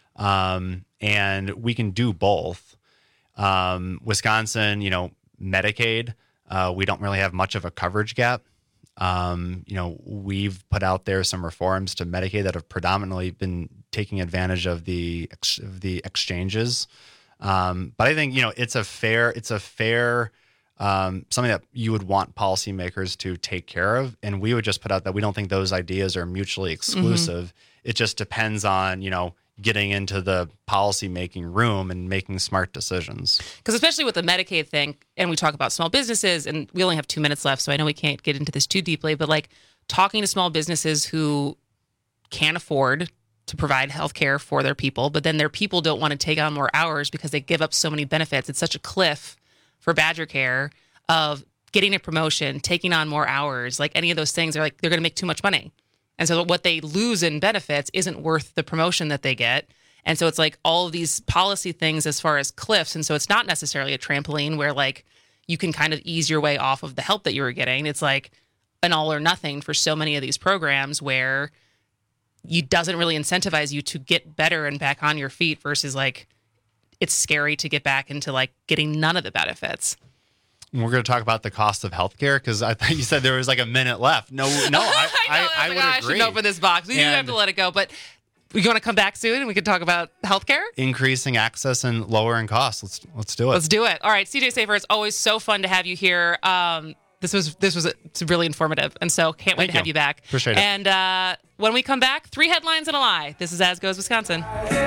Um, and we can do both. Um, Wisconsin, you know, Medicaid, uh, we don't really have much of a coverage gap. Um, you know, we've put out there some reforms to Medicaid that have predominantly been taking advantage of the, ex- of the exchanges. Um, but I think, you know, it's a fair, it's a fair, um, something that you would want policymakers to take care of. And we would just put out that we don't think those ideas are mutually exclusive. Mm-hmm. It just depends on, you know, getting into the policymaking room and making smart decisions. Because especially with the Medicaid thing, and we talk about small businesses, and we only have two minutes left, so I know we can't get into this too deeply, but like talking to small businesses who can't afford to provide health care for their people, but then their people don't want to take on more hours because they give up so many benefits. It's such a cliff for Badger Care of getting a promotion, taking on more hours, like any of those things. They're like, they're going to make too much money. And so what they lose in benefits isn't worth the promotion that they get. And so it's like all of these policy things as far as cliffs. And so it's not necessarily a trampoline where like you can kind of ease your way off of the help that you were getting. It's like an all or nothing for so many of these programs where you doesn't really incentivize you to get better and back on your feet versus like it's scary to get back into like getting none of the benefits. We're going to talk about the cost of healthcare because I thought you said there was like a minute left. No, no, I, I, know, I, I like, would oh, agree. I should open this box. We do have to let it go, but we want to come back soon and we can talk about healthcare, increasing access and lowering costs. Let's let's do it. Let's do it. All right, C J Safer, it's always so fun to have you here. Um, this was this was it's really informative, and so can't wait Thank to have you. you back. Appreciate it. And uh, when we come back, three headlines and a lie. This is As Goes Wisconsin.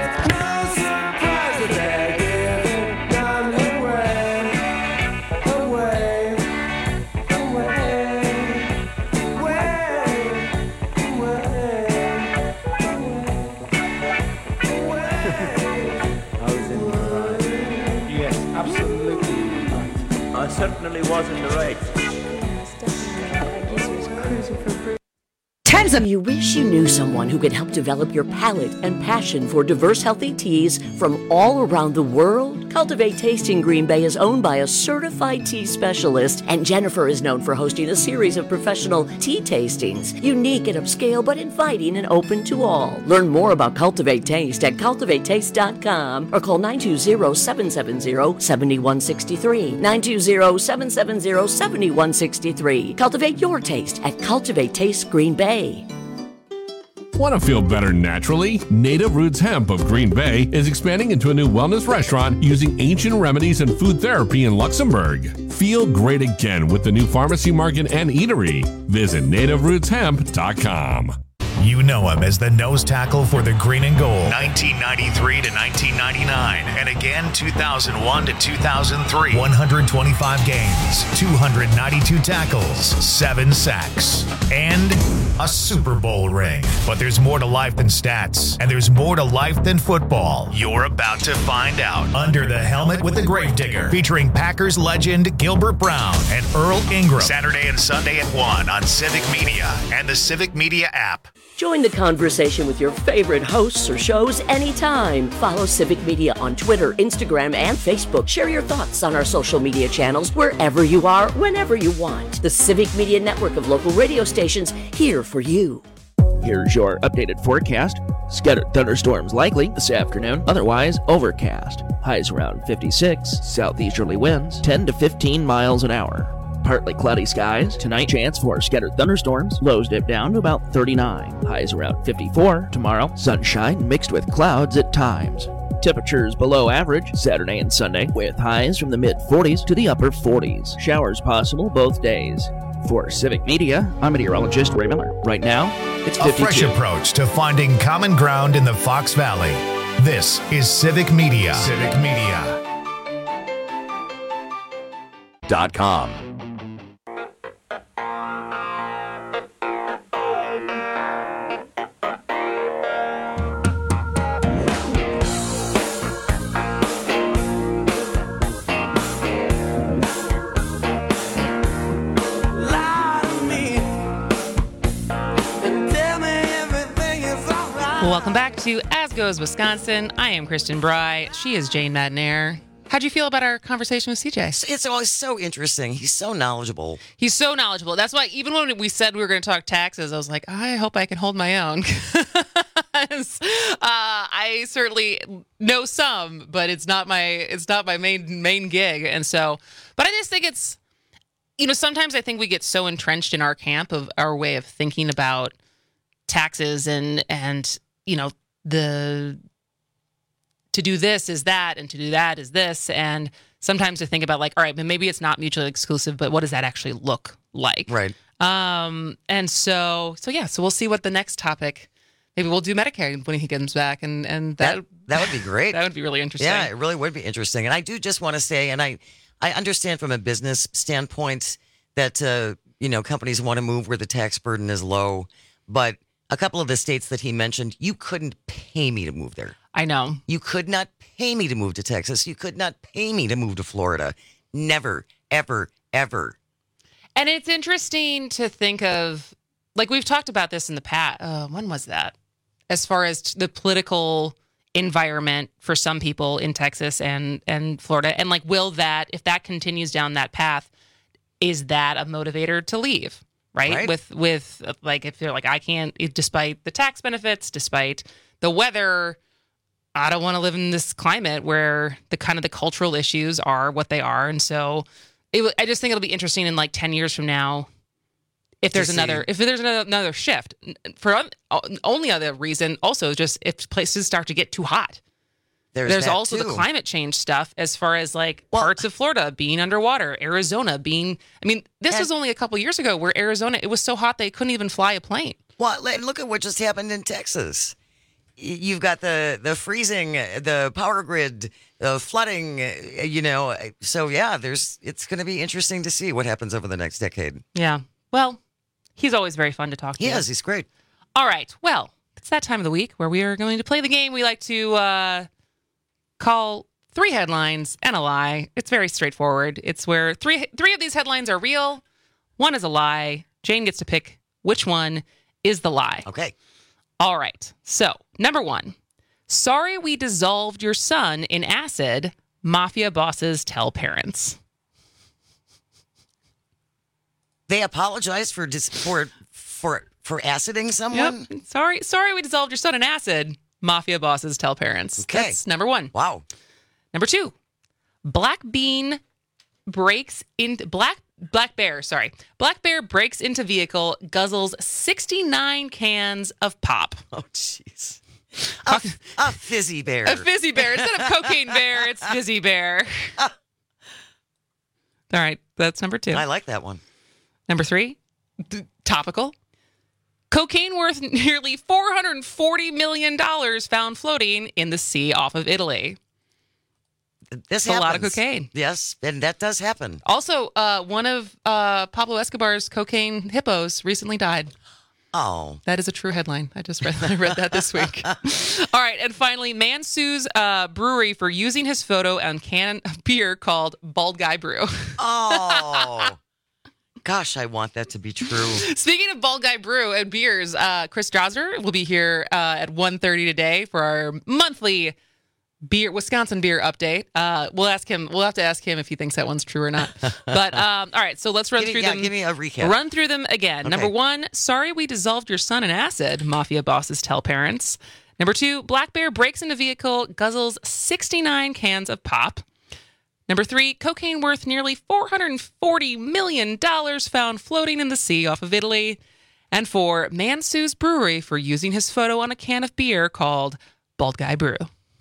I certainly was in the right. Tens of you wish you knew someone who could help develop your palate and passion for diverse, healthy teas from all around the world. Cultivate Taste in Green Bay is owned by a certified tea specialist, and Jennifer is known for hosting a series of professional tea tastings, unique and upscale but inviting and open to all. Learn more about Cultivate Taste at cultivate taste dot com or call nine two zero, seven seven zero, seven one six three. nine two zero, seven seven zero, seven one six three. Cultivate your taste at Cultivate Taste Green Bay. Want to feel better naturally? Native Roots Hemp of Green Bay is expanding into a new wellness restaurant using ancient remedies and food therapy in Luxembourg. Feel great again with the new pharmacy market and eatery. Visit native roots hemp dot com. You know him as the nose tackle for the Green and Gold, nineteen ninety-three to nineteen ninety-nine, and again two thousand one to two thousand three. one hundred twenty-five games, two hundred ninety-two tackles, seven sacks, and a Super Bowl ring. But there's more to life than stats, and there's more to life than football. You're about to find out. Under the Helmet with the Gravedigger, featuring Packers legend Gilbert Brown and Earl Ingram. Saturday and Sunday at one on Civic Media and the Civic Media app. Join the conversation with your favorite hosts or shows anytime. Follow Civic Media on Twitter, Instagram, and Facebook. Share your thoughts on our social media channels wherever you are, whenever you want. The Civic Media network of local radio stations here for you. Here's your updated forecast. Scattered thunderstorms likely this afternoon, otherwise overcast. Highs around fifty-six, southeasterly winds ten to fifteen miles an hour. Partly cloudy skies. Tonight, chance for scattered thunderstorms. Lows dip down to about thirty-nine. Highs around fifty-four. Tomorrow, sunshine mixed with clouds at times. Temperatures below average Saturday and Sunday, with highs from the mid forties to the upper forties. Showers possible both days. For Civic Media, I'm meteorologist Ray Miller. Right now, it's fifty-two. A fresh approach to finding common ground in the Fox Valley. This is Civic Media. Civic Media. Dot com. Welcome back to As Goes Wisconsin. I am Kristen Bry. She is Jane Madnair. How'd you feel about our conversation with C J? It's always so interesting. He's so knowledgeable. He's so knowledgeable. That's why even when we said we were going to talk taxes, I was like, I hope I can hold my own. uh, I certainly know some, but it's not my it's not my main main gig. And so, but I just think it's, you know, sometimes I think we get so entrenched in our camp of our way of thinking about taxes and and you know the to do this is that and to do that is this, and sometimes to think about like, all right, but maybe it's not mutually exclusive, but what does that actually look like? Right. Um and so so yeah, so we'll see what the next topic, maybe we'll do Medicare when he comes back, and and that that, that would be great. That would be really interesting. Yeah, it really would be interesting. And I do just want to say, and I I understand from a business standpoint that uh you know companies want to move where the tax burden is low, but a couple of the states that he mentioned, you couldn't pay me to move there. I know. You could not pay me to move to Texas. You could not pay me to move to Florida. Never, ever, ever. And it's interesting to think of, like we've talked about this in the past. Uh, when was that? As far as the political environment for some people in Texas and, and Florida. And like, will that, if that continues down that path, is that a motivator to leave? Right? Right. With, with like, if you're like, I can't, despite the tax benefits, despite the weather, I don't want to live in this climate where the kind of the cultural issues are what they are. And so it, I just think it'll be interesting in like ten years from now, if there's another, if there's another, another shift. For only other reason, also just if places start to get too hot. There's, There's that also too. the climate change stuff as far as like well, parts of Florida being underwater, Arizona being, I mean, this and, was only a couple years ago where Arizona, it was so hot they couldn't even fly a plane. Well, look at what just happened in Texas. You've got the, the freezing, the power grid, the flooding, you know. So, yeah, there's it's going to be interesting to see what happens over the next decade. Yeah. Well, he's always very fun to talk to. He is. He's great. All right. Well, it's that time of the week where we are going to play the game we like to uh, call three headlines and a lie. It's very straightforward. It's where three three of these headlines are real, one is a lie. Jane gets to pick which one is the lie. Okay. All right. So, number one, sorry we dissolved your son in acid, mafia bosses tell parents. They apologized for dis- for for for aciding someone? Yep. Sorry, sorry we dissolved your son in acid, mafia bosses tell parents. Okay. That's number one. Wow. Number two, Black Bean breaks into Black Black Bear, sorry. Black Bear breaks into vehicle, guzzles sixty-nine cans of pop. Oh, jeez. A, a fizzy bear. A fizzy bear. Instead of cocaine bear, it's fizzy bear. All right, that's number two. I like that one. Number three, th- topical. Cocaine worth nearly four hundred forty million dollars found floating in the sea off of Italy. This That's a lot of happens. cocaine. Yes, and that does happen. Also, uh, one of uh, Pablo Escobar's cocaine hippos recently died. Oh. That is a true headline. I just read, I read that this week. All right. And finally, man sues uh, brewery for using his photo on can of beer called Bald Guy Brew. Oh. Gosh, I want that to be true. Speaking of Bald Guy Brew and beers, uh, Chris Drosner will be here uh, at one thirty today for our monthly beer Wisconsin beer update. Uh, we'll ask him. We'll have to ask him if he thinks that one's true or not. But um, all right, so let's run Give me- through yeah, them. give me a recap. Run through them again. Okay. Number one, sorry we dissolved your son in acid. Mafia bosses tell parents. Number two, black bear breaks into vehicle, guzzles sixty-nine cans of pop. Number three, cocaine worth nearly four hundred forty million dollars found floating in the sea off of Italy. And four, man sues brewery for using his photo on a can of beer called Bald Guy Brew.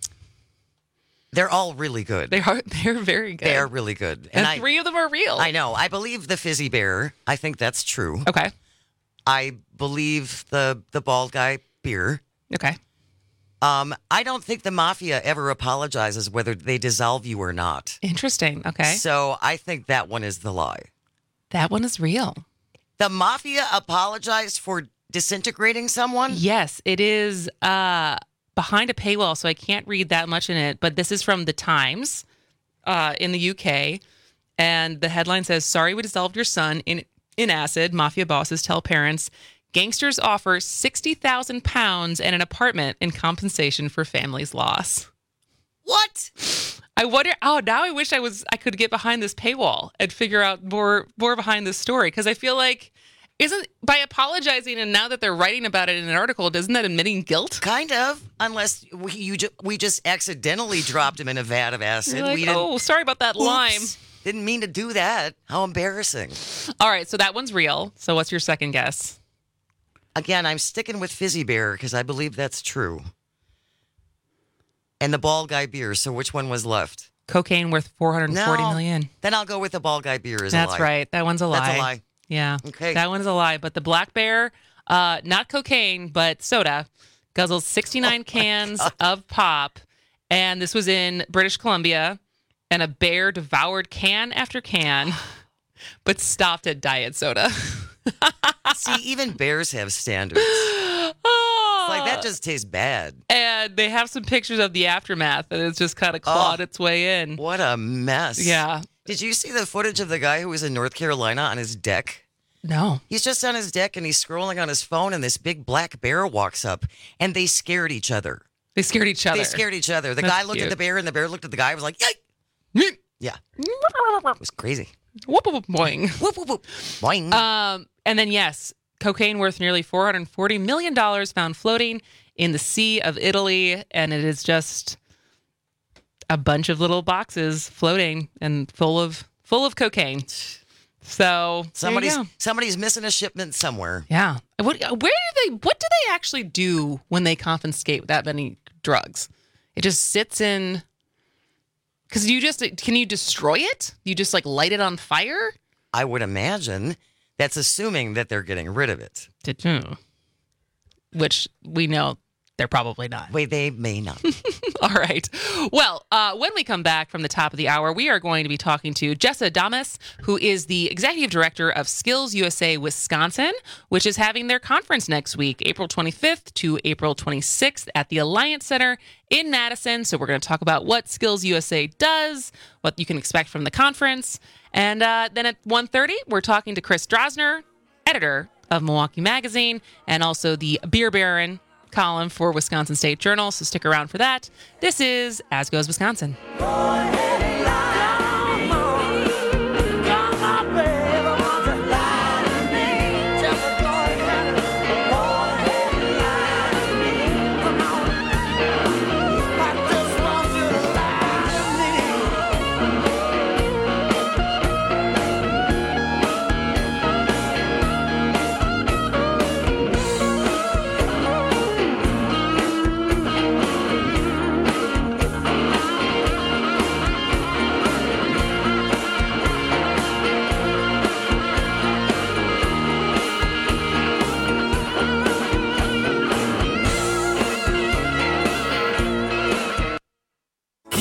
They're all really good. They are. They're very good. They are really good. And, I, three of them are real. I know. I believe the fizzy bear. I think that's true. Okay. I believe the the bald guy beer. Okay. Um, I don't think the mafia ever apologizes whether they dissolve you or not. Interesting. Okay. So I think that one is the lie. That one is real. The mafia apologized for disintegrating someone? Yes, it is uh, behind a paywall, so I can't read that much in it. But this is from The Times uh, in the U K. And the headline says, sorry we dissolved your son in, in acid. Mafia bosses tell parents. Gangsters offer sixty thousand pounds and an apartment in compensation for family's loss. What? I wonder. Oh, now I wish I was. I could get behind this paywall and figure out more more behind this story, because I feel like isn't by apologizing and now that they're writing about it in an article, isn't that admitting guilt? Kind of, unless we you ju- we just accidentally dropped him in a vat of acid. You're like, we didn't, oh, sorry about that Oops, lime. Didn't mean to do that. How embarrassing. All right, so that one's real. So what's your second guess? Again, I'm sticking with Fizzy Bear because I believe that's true. And the bald guy beer. So which one was left? Cocaine worth four hundred forty No. million. Then I'll go with the bald guy beer as That's a lie. right. That one's a lie. That's a lie. Yeah. Okay. That one's a lie. But the black bear, uh, not cocaine, but soda, guzzles sixty-nine cans of pop. And this was in British Columbia. And a bear devoured can after can, but stopped at diet soda. See, even bears have standards. It's like, that just tastes bad. And they have some pictures of the aftermath, and it's just kind of clawed Oh, its way in. What a mess. Yeah. Did you see the footage of the guy who was in North Carolina on his deck? No. He's just on his deck and he's scrolling on his phone, and this big black bear walks up, and they scared each other. They scared each other. They scared each other. The That's guy looked cute. at the bear, and the bear looked at the guy and was like, yay! Yeah. It was crazy. Whoop, whoop, boing. Whoop, whoop, whoop. Boing. Um, and then, yes, cocaine worth nearly four hundred forty million dollars found floating in the Sea of Italy. And it is just a bunch of little boxes floating and full of full of cocaine. So Somebody's there you go. somebody's missing a shipment somewhere. Yeah. What, where do they, what do they actually do when they confiscate that many drugs? It just sits in, because you just, can you destroy it? You just like light it on fire? I would imagine that's assuming that they're getting rid of it. Which we know they're probably not. Wait, they may not. All right. Well, uh, when we come back from the top of the hour, we are going to be talking to Jessa Damas, who is the executive director of Skills U S A Wisconsin, which is having their conference next week, April twenty-fifth to April twenty-sixth at the Alliance Center in Madison. So we're going to talk about what Skills U S A does, what you can expect from the conference. And uh, then at one thirty, we're talking to Chris Drosner, editor of Milwaukee Magazine, and also the Beer Baron column for Wisconsin State Journal, so stick around for that. This is As Goes Wisconsin.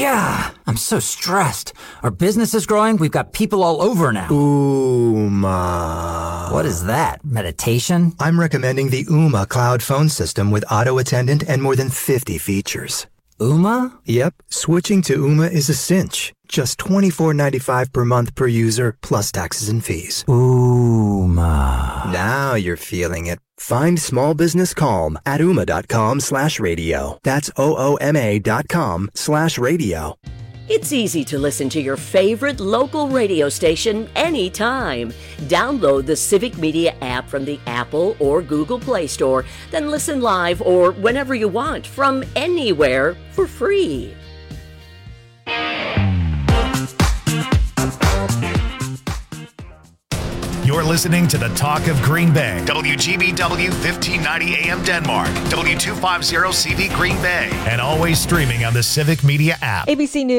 Yeah, I'm so stressed. Our business is growing. We've got people all over now. Ooma. What is that? Meditation? I'm recommending the Ooma cloud phone system with auto attendant and more than fifty features. Ooma? Yep. Switching to Ooma is a cinch. Just twenty-four ninety-five per month per user, plus taxes and fees. Ooma. Now you're feeling it. Find small business calm at ooma.com slash radio. That's O-O-M-A dot com slash radio. It's easy to listen to your favorite local radio station anytime. Download the Civic Media app from the Apple or Google Play Store, then listen live or whenever you want from anywhere for free. You're listening to the Talk of Green Bay. W G B W fifteen ninety A M Denmark. W two fifty C V Green Bay. And always streaming on the Civic Media app. A B C News.